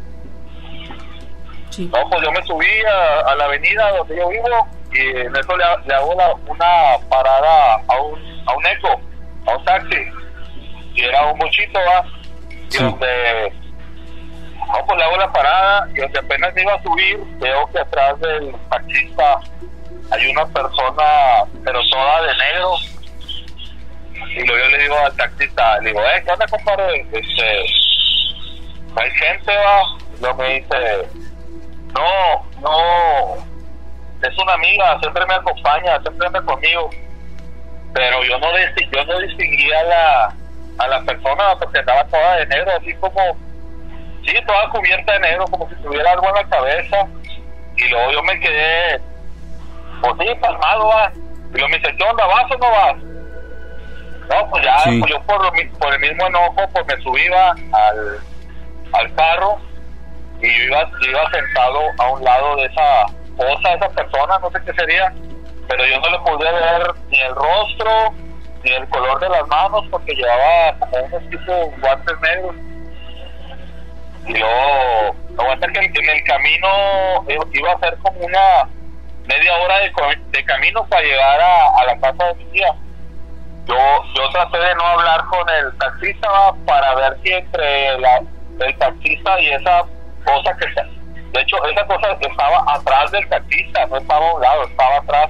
Sí. No, pues yo me subí a, a la avenida donde yo vivo y en eso le, le hago la, una parada a un, a un eco. a un taxi, y era un bochito, ¿va? Y Sí. donde, no, pues le hago la parada, y donde apenas me iba a subir, veo que atrás del taxista hay una persona, pero toda de negro. Y luego yo le digo al taxista, le digo, eh, ¿qué onda, compadre? Este, hay gente, va. Y luego me dice, no, no, es una amiga, siempre me acompaña, siempre anda conmigo. Pero yo no, disting, yo no distinguía a la, a la persona porque andaba toda de negro, así como, sí, toda cubierta de negro, como si tuviera algo en la cabeza. Y luego yo me quedé, pues sí, pasmado, va. Y luego me dice, ¿qué onda, vas o no vas? No, pues ya, Sí. pues yo por, lo, mi- por el mismo enojo, pues me subí va, al, al carro, y yo iba, yo iba sentado a un lado de esa cosa, esa persona, no sé qué sería, pero yo no le podía ver ni el rostro, ni el color de las manos, porque llevaba como unos tipos guantes negros. Y luego, aguanta que en el camino iba a ser como una media hora de, co- de camino para llegar a, a la casa de mi tía. Yo, yo traté de no hablar con el taxista, ¿va? Para ver si entre la, el taxista y esa cosa que está, de hecho esa cosa que estaba atrás del taxista, no estaba a un lado, estaba atrás.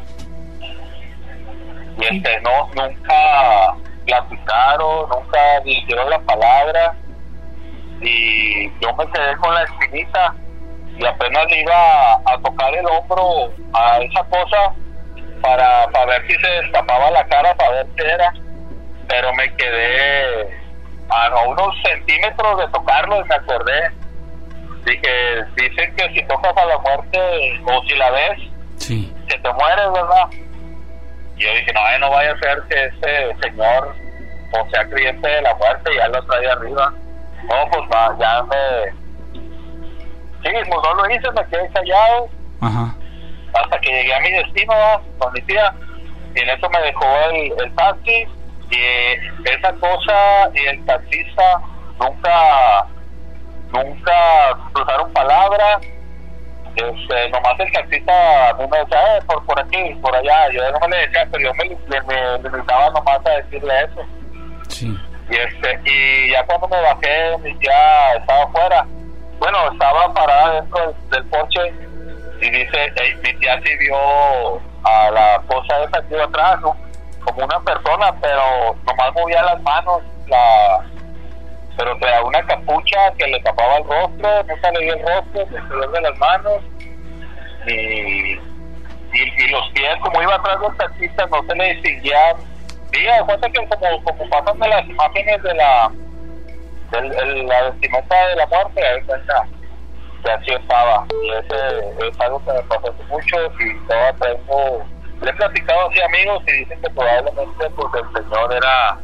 Y este, no, nunca platicaron, nunca dijeron la palabra, y yo me quedé con la espinita, y apenas le iba a tocar el hombro a esa cosa para, para ver si se destapaba la cara, para ver qué era, pero me quedé a unos centímetros de tocarlo y me acordé. Dije, dicen que si tocas a la muerte o si la ves, Sí. que te mueres, ¿verdad? Y yo dije, no, no vaya a ser que este señor o sea creyente de la muerte y ya lo trae arriba. No, pues va, ya me... Sí, pues no lo hice, me quedé callado Ajá. hasta que llegué a mi destino, ¿va? Con mi tía, y en eso me dejó el, el taxi, y eh, esa cosa y el taxista nunca nunca cruzaron palabras. Este, nomás el taxista a mí me decía, eh, por, por aquí, por allá, yo no me le decía, pero yo me, me, me limitaba nomás a decirle eso. Sí. Y este, y ya cuando me bajé, mi tía estaba afuera. Bueno, estaba parada dentro del, del porche, y dice, eh, mi tía sí vio a la cosa esa que iba atrás, ¿no? Como una persona, pero nomás movía las manos, la pero traía una capucha que le tapaba el rostro, nunca le vi el rostro, el exterior de las manos, y, y, y los pies, como iba atrás del taxista, no se le distinguían. Sí, de cuenta que como, como pasan de las imágenes de la del, el, la vestimenta de la muerte, de cuenta que así estaba. Y ese es algo que me pasó hace mucho, y todavía tengo, le he platicado así a amigos y dicen que probablemente pues el señor era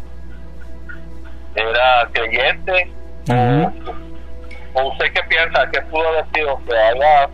era creyente. Uh-huh. o, o usted qué piensa, qué pudo haber sido que haya.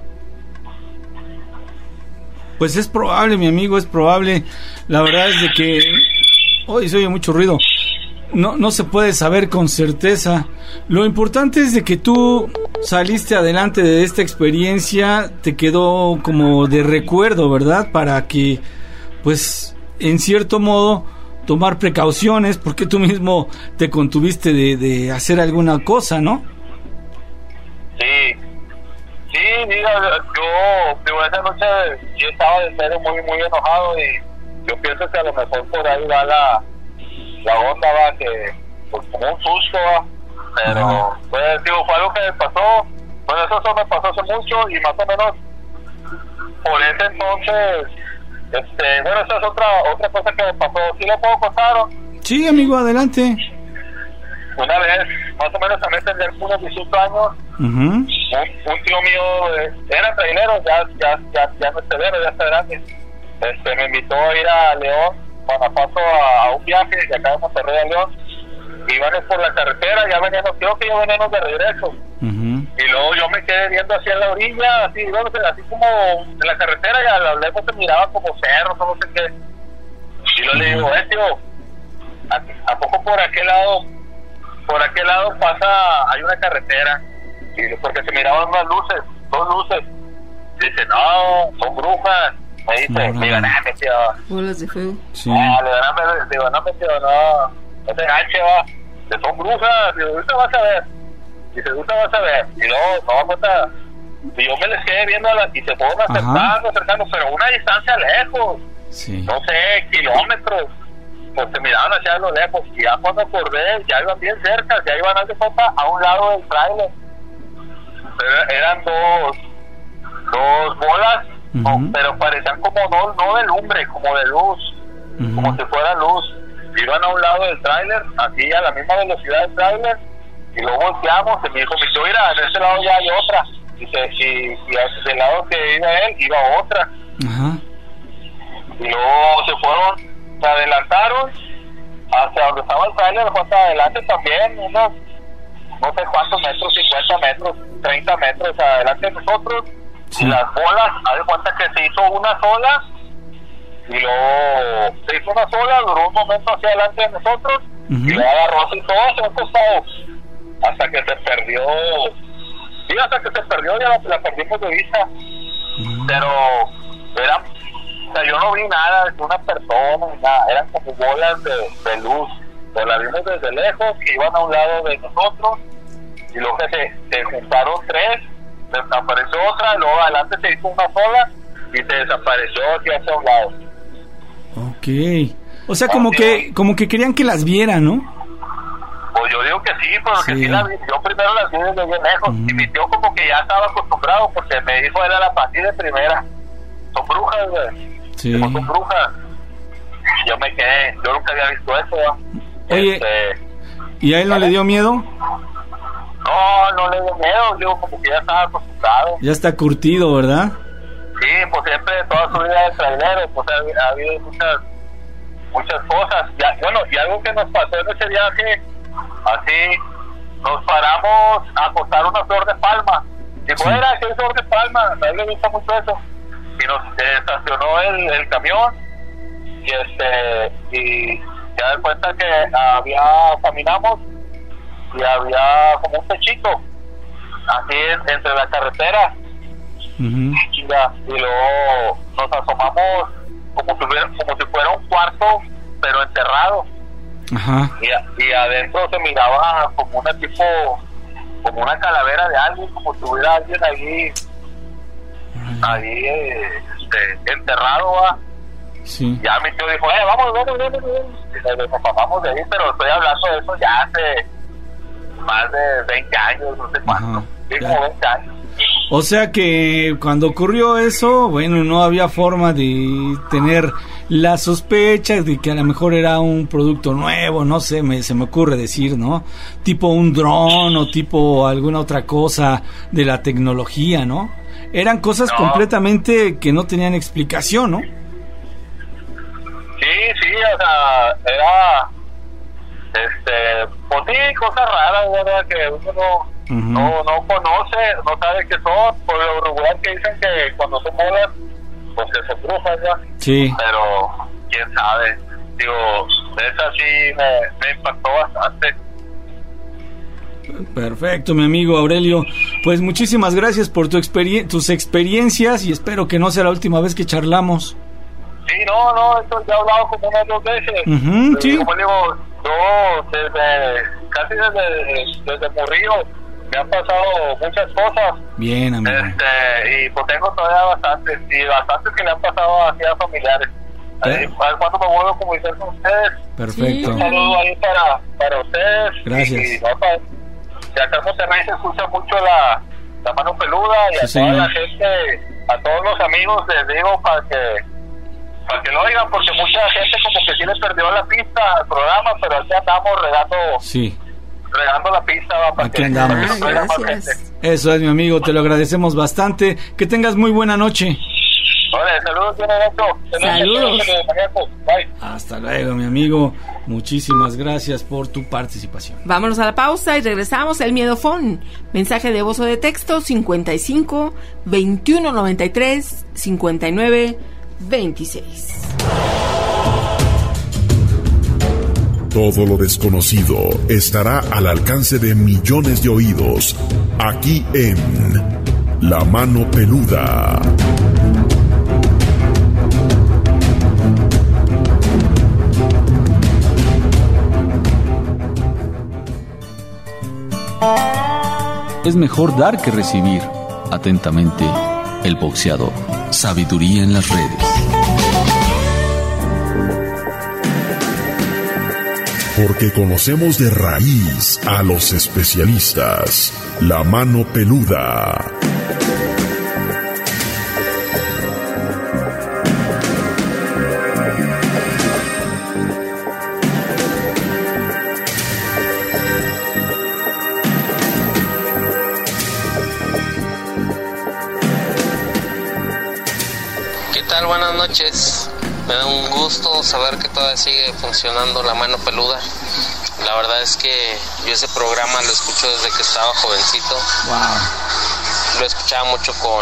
Pues es probable, mi amigo, es probable. La verdad es de que hoy se oye mucho ruido. No, no se puede saber con certeza. Lo importante es de que tú saliste adelante de esta experiencia, te quedó como de recuerdo, ¿verdad? Para que, pues, en cierto modo, tomar precauciones, porque tú mismo te contuviste de, de hacer alguna cosa, ¿no? Sí, sí, mira, yo, digo, esa noche yo estaba de serio muy, muy enojado, y yo pienso que a lo mejor por ahí va la, la onda, va, que, pues como un susto, va, pero, ajá, pues, digo, fue algo que me pasó, bueno, eso, eso me pasó hace mucho, y más o menos, por ese entonces, este, bueno, esa es otra, otra cosa que me pasó. ¿Sí le puedo contar? Sí, amigo, adelante. Una vez, más o menos también tendría unos dieciocho años, uh-huh, un, un tío mío, eh, era trailero, ya, ya, ya, ya no es trailero, ya está grande, este, me invitó a ir a León, Guanajuato, a, a un viaje de acá de Monterrey a León. Iban por la carretera, ya veníamos, creo que ya veníamos de regreso, uh-huh, y luego yo me quedé viendo hacia la orilla, así, bueno, así como en la carretera, y a lo lejos se miraba como cerros, no sé qué, y luego, uh-huh, le digo, eh, tío, ¿a, ¿a poco por aquel lado, por aquel lado pasa, hay una carretera? Y porque se miraban unas luces, dos luces. Dice, no, son brujas. Me dice, no, digo, no, nada, me tío. Bolas de fuego. Sí. No, le digo, no, me tío, no, no se enganche, va, que son brujas, y ahorita vas a ver, y ahorita vas a ver, y luego, no, cuenta, y yo me les quedé viendo a la, y se fueron acercando, acercando, pero a una distancia lejos, sí. no sé, kilómetros, pues se miraban hacia lo lejos, y ya cuando acordé, ya iban bien cerca, ya iban a de copa a un lado del trailer, pero eran dos, dos bolas, uh-huh. no, pero parecían como no, no de lumbre, como de luz, uh-huh. como si fuera luz, iban a un lado del tráiler, así a la misma velocidad del tráiler, y luego volteamos, y me dijo, mi mira, de este lado ya hay otra, y, se, y, y hacia el lado que iba él, iba otra, uh-huh. y luego se fueron, se adelantaron, hacia donde estaba el tráiler, fue hasta adelante también, unos, no sé cuántos metros, cincuenta metros, treinta metros adelante de nosotros, sí. y las bolas, haz de cuenta que se hizo una sola, y luego se hizo una sola, duró un momento hacia adelante de nosotros, uh-huh. y luego agarró así todo hacia un costado, hasta que se perdió, sí, hasta que se perdió, ya la, la perdimos de vista, uh-huh. pero eran, o sea, yo no vi nada de una persona, ni nada, eran como bolas de, de luz, pero la vimos desde lejos, que iban a un lado de nosotros, y luego que se, se juntaron tres, desapareció otra, y luego adelante se hizo una sola, y se desapareció aquí hacia un lado. Ok, o sea, como que como que querían que las vieran, ¿no? Pues yo digo que sí, porque sí, sí la vi, yo primero las vi desde bien lejos, uh-huh. y mi tío como que ya estaba acostumbrado, porque me dijo era la partida de primera, son brujas, güey, sí. son brujas, yo me quedé, yo nunca había visto eso, ¿no? Oye, este, ¿y a él no ¿vale? le dio miedo? No, no le dio miedo, yo como que ya estaba acostumbrado. Ya está curtido, ¿verdad? Sí, pues siempre toda su vida de trailero, pues ha, ha habido muchas muchas cosas. Ya, bueno, y algo que nos pasó en ese viaje, así, nos paramos a cortar una flor de palma. Dijo, sí. era, ¿qué es flor de palma? A él le gusta mucho eso. Y nos eh, estacionó el, el camión, y este, y ya de cuenta que había, caminamos, y había como un techito, así en, entre la carretera, uh-huh. y, ya, y luego nos asomamos como si, hubiera, como si fuera un cuarto, pero enterrado, uh-huh. y, y adentro se miraba como una tipo, como una calavera de alguien, como si hubiera alguien ahí, uh-huh. ahí este, enterrado, ¿va? Sí. Ya mi tío dijo, eh, vamos, vamos, vamos, vamos, y nos vamos de ahí, pero estoy hablando de eso ya hace más de veinte años, no sé cuánto, sí, como veinte años. O sea que cuando ocurrió eso, bueno, no había forma de tener la sospecha de que a lo mejor era un producto nuevo, no sé, me, se me ocurre decir, ¿no? Tipo un dron o tipo alguna otra cosa de la tecnología, ¿no? Eran cosas no. completamente que no tenían explicación, ¿no? Sí, sí, o sea, era, este, pues sí, cosas raras, ¿verdad? Que uno no, uh-huh. no, no conoce, no sabe qué son, por lo regular que dicen que cuando son bolas, pues que son brujas, ¿ya? Sí. Pero, quién sabe, digo, esa sí me, me impactó bastante. Perfecto, mi amigo Aurelio, pues muchísimas gracias por tu experien- tus experiencias y espero que no sea la última vez que charlamos. Sí, no, no, esto ya he hablado como unas dos veces. Uh-huh, sí. Como digo, yo desde, casi desde, desde morrillo me han pasado muchas cosas. Bien, amigo. Este, y pues tengo todavía bastantes, y bastantes que le han pasado así a familiares. ¿Eh? Ahí, a ver cuándo me vuelvo a comunicar con ustedes. Perfecto. Un saludo ahí para, para ustedes. Gracias. Y, no, para, si acá en Monterrey se escucha mucho la, la mano peluda, y sí, a toda señor. la gente, a todos los amigos les digo para que para que lo oigan, porque mucha gente como que sí les perdió la pista al programa, pero aquí andamos regando, sí. regando la pista. Va, para aquí que, andamos. para que Ay, gracias. Eso es, mi amigo, te lo agradecemos bastante. Que tengas muy buena noche. Hola, saludos, bien hecho. Saludos. Bye. Hasta luego, mi amigo. Muchísimas gracias por tu participación. Vámonos a la pausa y regresamos. El Miedofón. Mensaje de voz o de texto cincuenta y cinco, veintiuno noventa y tres, cincuenta y nueve, veintiséis. Todo lo desconocido estará al alcance de millones de oídos, aquí en La Mano Peluda. es mejor dar que recibir. Atentamente, el boxeador. Sabiduría en las redes. Porque conocemos de raíz a los especialistas. La mano peluda. ¿Qué tal? Buenas noches. Me da un gusto saber que todavía sigue funcionando La Mano Peluda. La verdad es que yo ese programa lo escucho desde que estaba jovencito. Wow. Lo escuchaba mucho con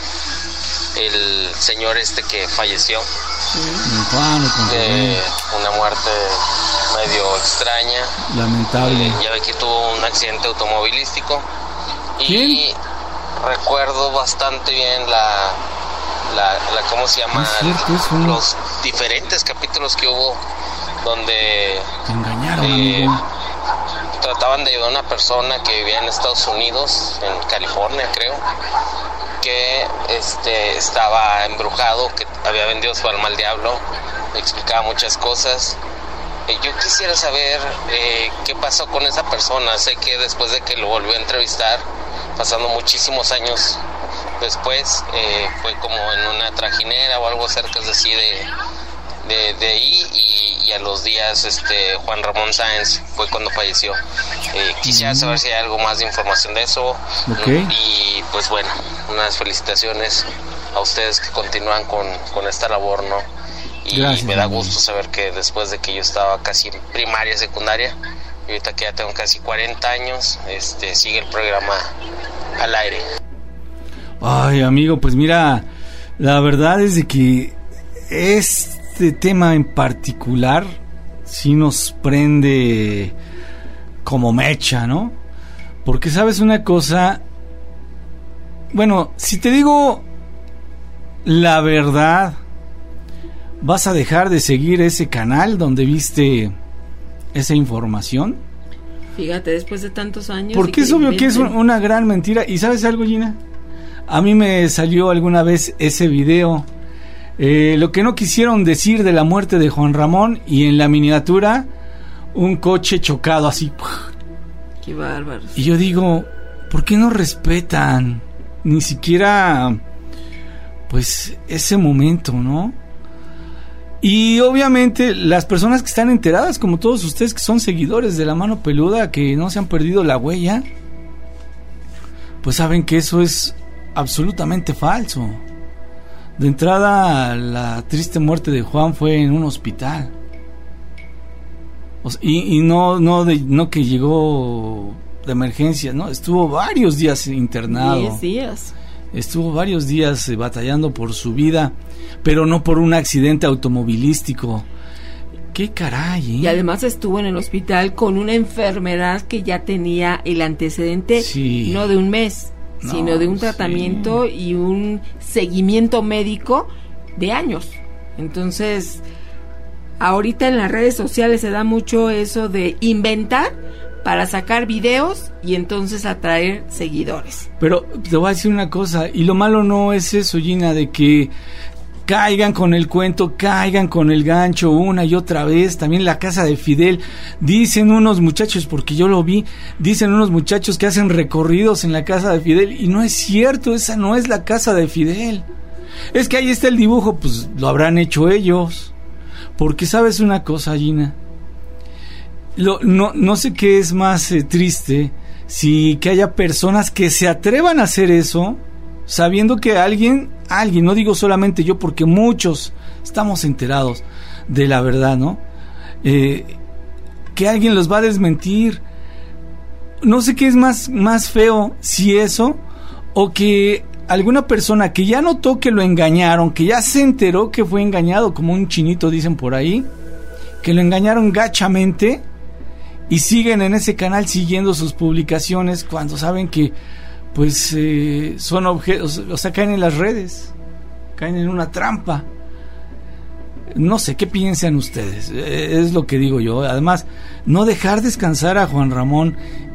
el señor este que falleció. Juan, eh, una muerte medio extraña. Lamentable. Eh, ya ve que tuvo un accidente automovilístico. ¿Quién? Y recuerdo bastante bien la... La, la ¿cómo se llama? Es cierto, es un... Los diferentes capítulos que hubo donde te engañaron, eh, amigo. Trataban de ayudar a una persona que vivía en Estados Unidos, en California creo, que este estaba embrujado, que había vendido su alma al diablo. Explicaba muchas cosas. Eh, yo quisiera saber eh, qué pasó con esa persona. Sé que después de que lo volvió a entrevistar, pasando muchísimos años después, eh, fue como en una trajinera o algo cerca de así de, de, de ahí y, y a los días este Juan Ramón Sáenz fue cuando falleció. Eh, quisiera saber si hay algo más de información de eso. Okay. Y pues bueno, unas felicitaciones a ustedes que continúan con, con esta labor, ¿no? Y Gracias, me da amigo. gusto saber que después de que yo estaba casi en primaria, secundaria, y ahorita que ya tengo casi cuarenta años, este sigue el programa al aire. Ay, amigo, pues mira, la verdad es de que este tema en particular sí nos prende como mecha, ¿no? Porque sabes una cosa, bueno, si te digo la verdad, ¿vas a dejar de seguir ese canal donde viste esa información? Fíjate, después de tantos años. Porque es obvio que es un, una gran mentira. ¿Y sabes algo, Gina? A mí me salió alguna vez ese video, eh, lo que no quisieron decir de la muerte de Juan Ramón, y en la miniatura un coche chocado así. Qué bárbaros. Y yo digo, ¿por qué no respetan ni siquiera pues ese momento, no? Y obviamente las personas que están enteradas, como todos ustedes que son seguidores de La Mano Peluda, que no se han perdido la huella, pues saben que eso es absolutamente falso. De entrada, la triste muerte de Juan fue en un hospital. O sea, y, y no no de, no que llegó de emergencia, no, estuvo varios días internado. Diez días. Estuvo varios días eh, batallando por su vida, pero no por un accidente automovilístico. ¡Qué caray! ¿eh? Y además estuvo en el hospital con una enfermedad que ya tenía el antecedente, sí. no de un mes, no, sino de un tratamiento sí. y un seguimiento médico de años. Entonces, ahorita en las redes sociales se da mucho eso de inventar para sacar videos y entonces atraer seguidores. Pero te voy a decir una cosa, y lo malo no es eso, Gina, de que caigan con el cuento, caigan con el gancho una y otra vez. También la casa de Fidel, dicen unos muchachos, porque yo lo vi, dicen unos muchachos que hacen recorridos en la casa de Fidel, y no es cierto, esa no es la casa de Fidel. Es que ahí está el dibujo, pues lo habrán hecho ellos. Porque sabes una cosa, Gina, lo, no, no sé qué es más eh, triste, si que haya personas que se atrevan a hacer eso, sabiendo que alguien, alguien, no digo solamente yo, porque muchos estamos enterados de la verdad, ¿no? Eh, que alguien los va a desmentir. No sé qué es más, más feo, si eso, o que alguna persona que ya notó que lo engañaron, que ya se enteró que fue engañado, como un chinito dicen por ahí, que lo engañaron gachamente, y siguen en ese canal siguiendo sus publicaciones cuando saben que pues eh, son objetos, o sea, caen en las redes, caen en una trampa. No sé, ¿qué piensan ustedes? Eh, es lo que digo yo. Además, no dejar descansar a Juan Ramón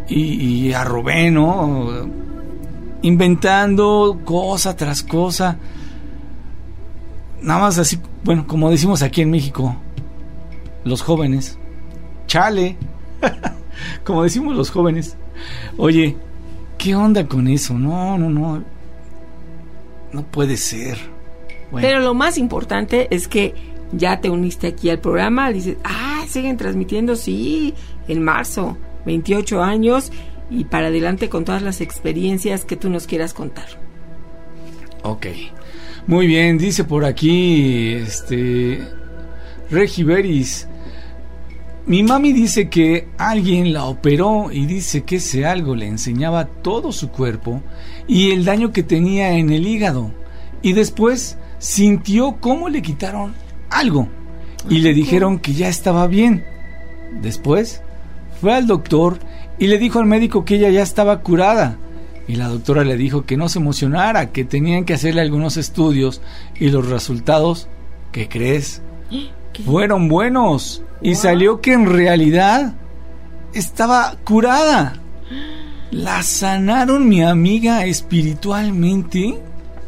y, y a Rubén, ¿no? Inventando cosa tras cosa. Nada más así, bueno, como decimos aquí en México, los jóvenes. Chale. Como decimos los jóvenes. Oye, ¿qué onda con eso? No, no, no. No puede ser. Bueno. Pero lo más importante es que ya te uniste aquí al programa. Dices, ah, siguen transmitiendo, sí, en marzo, veintiocho años, y para adelante con todas las experiencias que tú nos quieras contar. Ok, muy bien. Dice por aquí este Regi Beris: mi mami dice que alguien la operó y dice que ese algo le enseñaba todo su cuerpo y el daño que tenía en el hígado, y después sintió cómo le quitaron algo y le dijeron que ya estaba bien. Después fue al doctor y le dijo al médico que ella ya estaba curada, y la doctora le dijo que no se emocionara, que tenían que hacerle algunos estudios, y los resultados, ¿qué crees? ¿Qué? Fueron buenos. Y salió que en realidad estaba curada. ¿La sanaron, mi amiga, espiritualmente?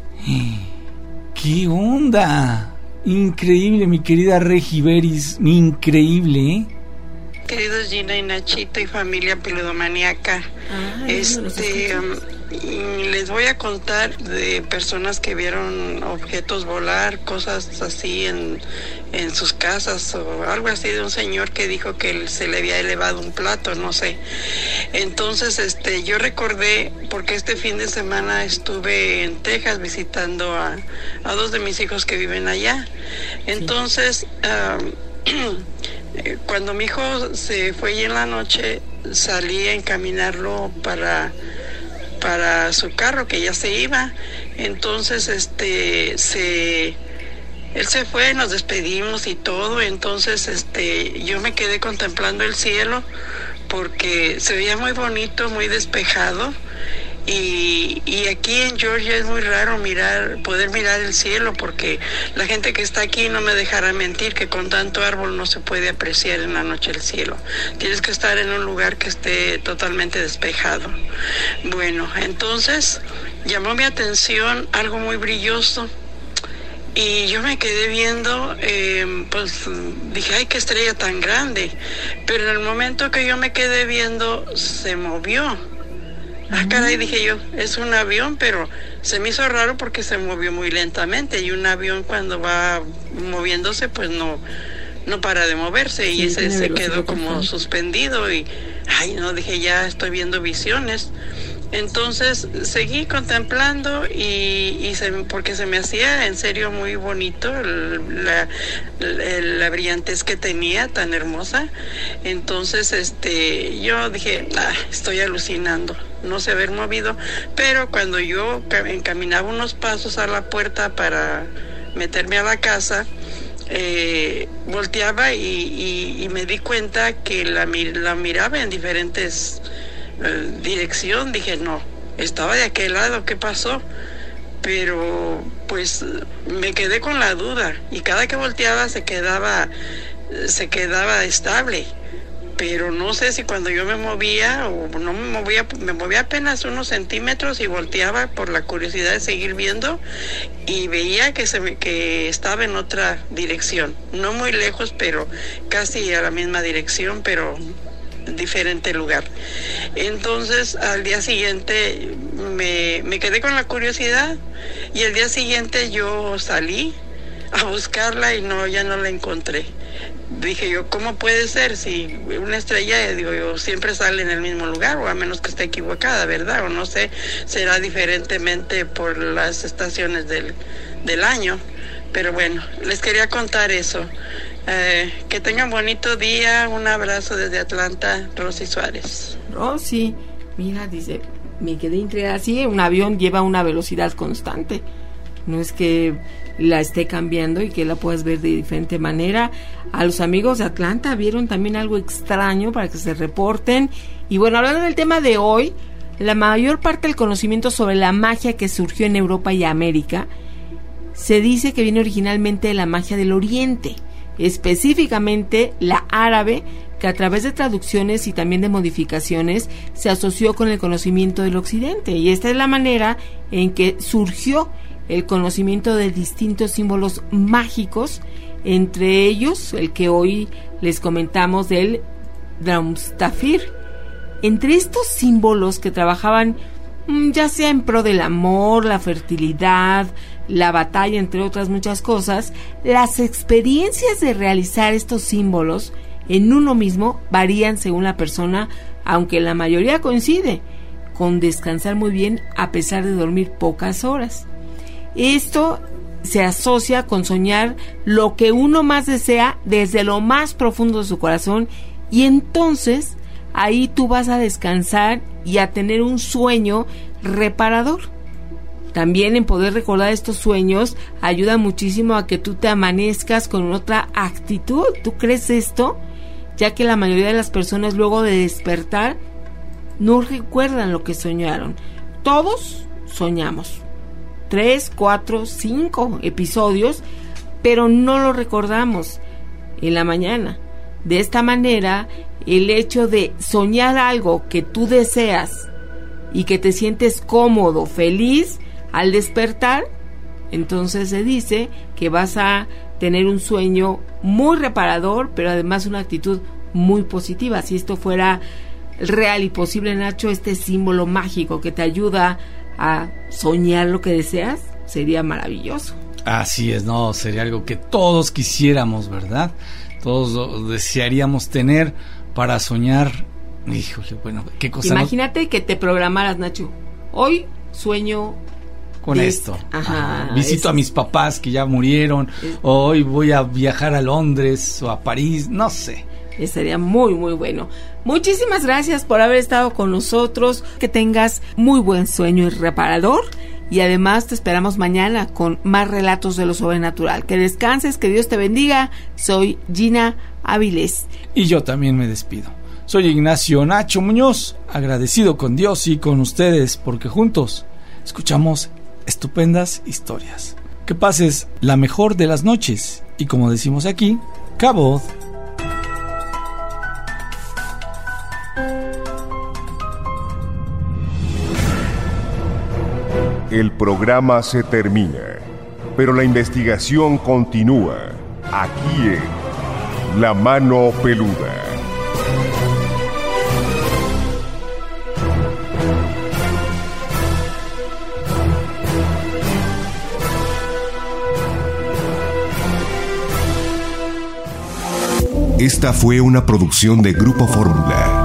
¿Qué onda? Increíble, mi querida Regi Beris, increíble, ¿eh? Queridos Gina y Nachito y familia peludomaníaca, Ay, este um, les voy a contar de personas que vieron objetos volar, cosas así en, en sus casas, o algo así, de un señor que dijo que se le había elevado un plato, no sé. Entonces este yo recordé, porque este fin de semana estuve en Texas visitando a, a dos de mis hijos que viven allá. Entonces um, cuando mi hijo se fue y en la noche salí a encaminarlo para para su carro, que ya se iba. Entonces este se él se fue, nos despedimos y todo. Entonces este yo me quedé contemplando el cielo porque se veía muy bonito, muy despejado. Y, y aquí en Georgia es muy raro mirar, poder mirar el cielo, porque la gente que está aquí no me dejará mentir que con tanto árbol no se puede apreciar en la noche el cielo. Tienes que estar en un lugar que esté totalmente despejado. Bueno, entonces llamó mi atención algo muy brilloso y yo me quedé viendo, eh, pues dije, ay, qué estrella tan grande. Pero en el momento que yo me quedé viendo, se movió. Ah, caray, dije yo, es un avión, pero se me hizo raro porque se movió muy lentamente, y un avión cuando va moviéndose pues no no para de moverse, sí, y ese se quedó como suspendido y ay, no, dije, ya estoy viendo visiones. Entonces seguí contemplando y, y se, porque se me hacía en serio muy bonito la, la, la brillantez que tenía, tan hermosa. Entonces este yo dije, ah, estoy alucinando, no sé haber movido. Pero cuando yo encaminaba unos pasos a la puerta para meterme a la casa, eh, volteaba y, y, y me di cuenta que la, la miraba en diferentes dirección. Dije, no, estaba de aquel lado, ¿qué pasó? Pero pues me quedé con la duda, y cada que volteaba se quedaba se quedaba estable, pero no sé si cuando yo me movía o no me movía, me movía apenas unos centímetros y volteaba por la curiosidad de seguir viendo, y veía que se me, que estaba en otra dirección, no muy lejos, pero casi a la misma dirección, pero diferente lugar. Entonces al día siguiente me, me quedé con la curiosidad, y el día siguiente yo salí a buscarla y no, ya no la encontré. Dije yo, ¿cómo puede ser? Si una estrella, digo yo, siempre sale en el mismo lugar, o a menos que esté equivocada, ¿verdad? O no sé, será diferentemente por las estaciones del, del año. Pero bueno, les quería contar eso. Eh, que tengan bonito día. Un abrazo desde Atlanta, Rosy Suárez. Rosy, mira, dice, me quedé intrigada. Sí, un avión lleva una velocidad constante, no es que la esté cambiando y que la puedas ver de diferente manera. A los amigos de Atlanta vieron también algo extraño, para que se reporten. Y bueno, hablando del tema de hoy, la mayor parte del conocimiento sobre la magia que surgió en Europa y América se dice que viene originalmente de la magia del Oriente, específicamente la árabe, que a través de traducciones y también de modificaciones se asoció con el conocimiento del occidente, y esta es la manera en que surgió el conocimiento de distintos símbolos mágicos, entre ellos el que hoy les comentamos del Draumstafir. Entre estos símbolos que trabajaban ya sea en pro del amor, la fertilidad, la batalla, entre otras muchas cosas, las experiencias de realizar estos símbolos en uno mismo varían según la persona, aunque la mayoría coincide con descansar muy bien a pesar de dormir pocas horas. Esto se asocia con soñar lo que uno más desea desde lo más profundo de su corazón, y entonces ahí tú vas a descansar y a tener un sueño reparador. También en poder recordar estos sueños ayuda muchísimo a que tú te amanezcas con otra actitud. ¿Tú crees esto? Ya que la mayoría de las personas luego de despertar no recuerdan lo que soñaron. Todos soñamos tres, cuatro, cinco episodios, pero no lo recordamos en la mañana. De esta manera, el hecho de soñar algo que tú deseas y que te sientes cómodo, feliz al despertar, entonces se dice que vas a tener un sueño muy reparador, pero además una actitud muy positiva. Si esto fuera real y posible, Nacho, este símbolo mágico que te ayuda a soñar lo que deseas, sería maravilloso. Así es, no, sería algo que todos quisiéramos, ¿verdad? Todos desearíamos tener para soñar. Híjole, bueno, qué cosa. Imagínate no... que te programaras, Nacho. Hoy sueño con de... esto. Ajá. Ajá. Visito es... a mis papás que ya murieron. Es... Hoy voy a viajar a Londres o a París, no sé. Estaría muy, muy bueno. Muchísimas gracias por haber estado con nosotros. Que tengas muy buen sueño y reparador. Y además te esperamos mañana con más relatos de lo sobrenatural. Que descanses, que Dios te bendiga. Soy Gina Avilés. Y yo también me despido. Soy Ignacio Nacho Muñoz, agradecido con Dios y con ustedes porque juntos escuchamos estupendas historias. Que pases la mejor de las noches y, como decimos aquí, Cabot. El programa se termina, pero la investigación continúa aquí en La Mano Peluda. Esta fue una producción de Grupo Fórmula.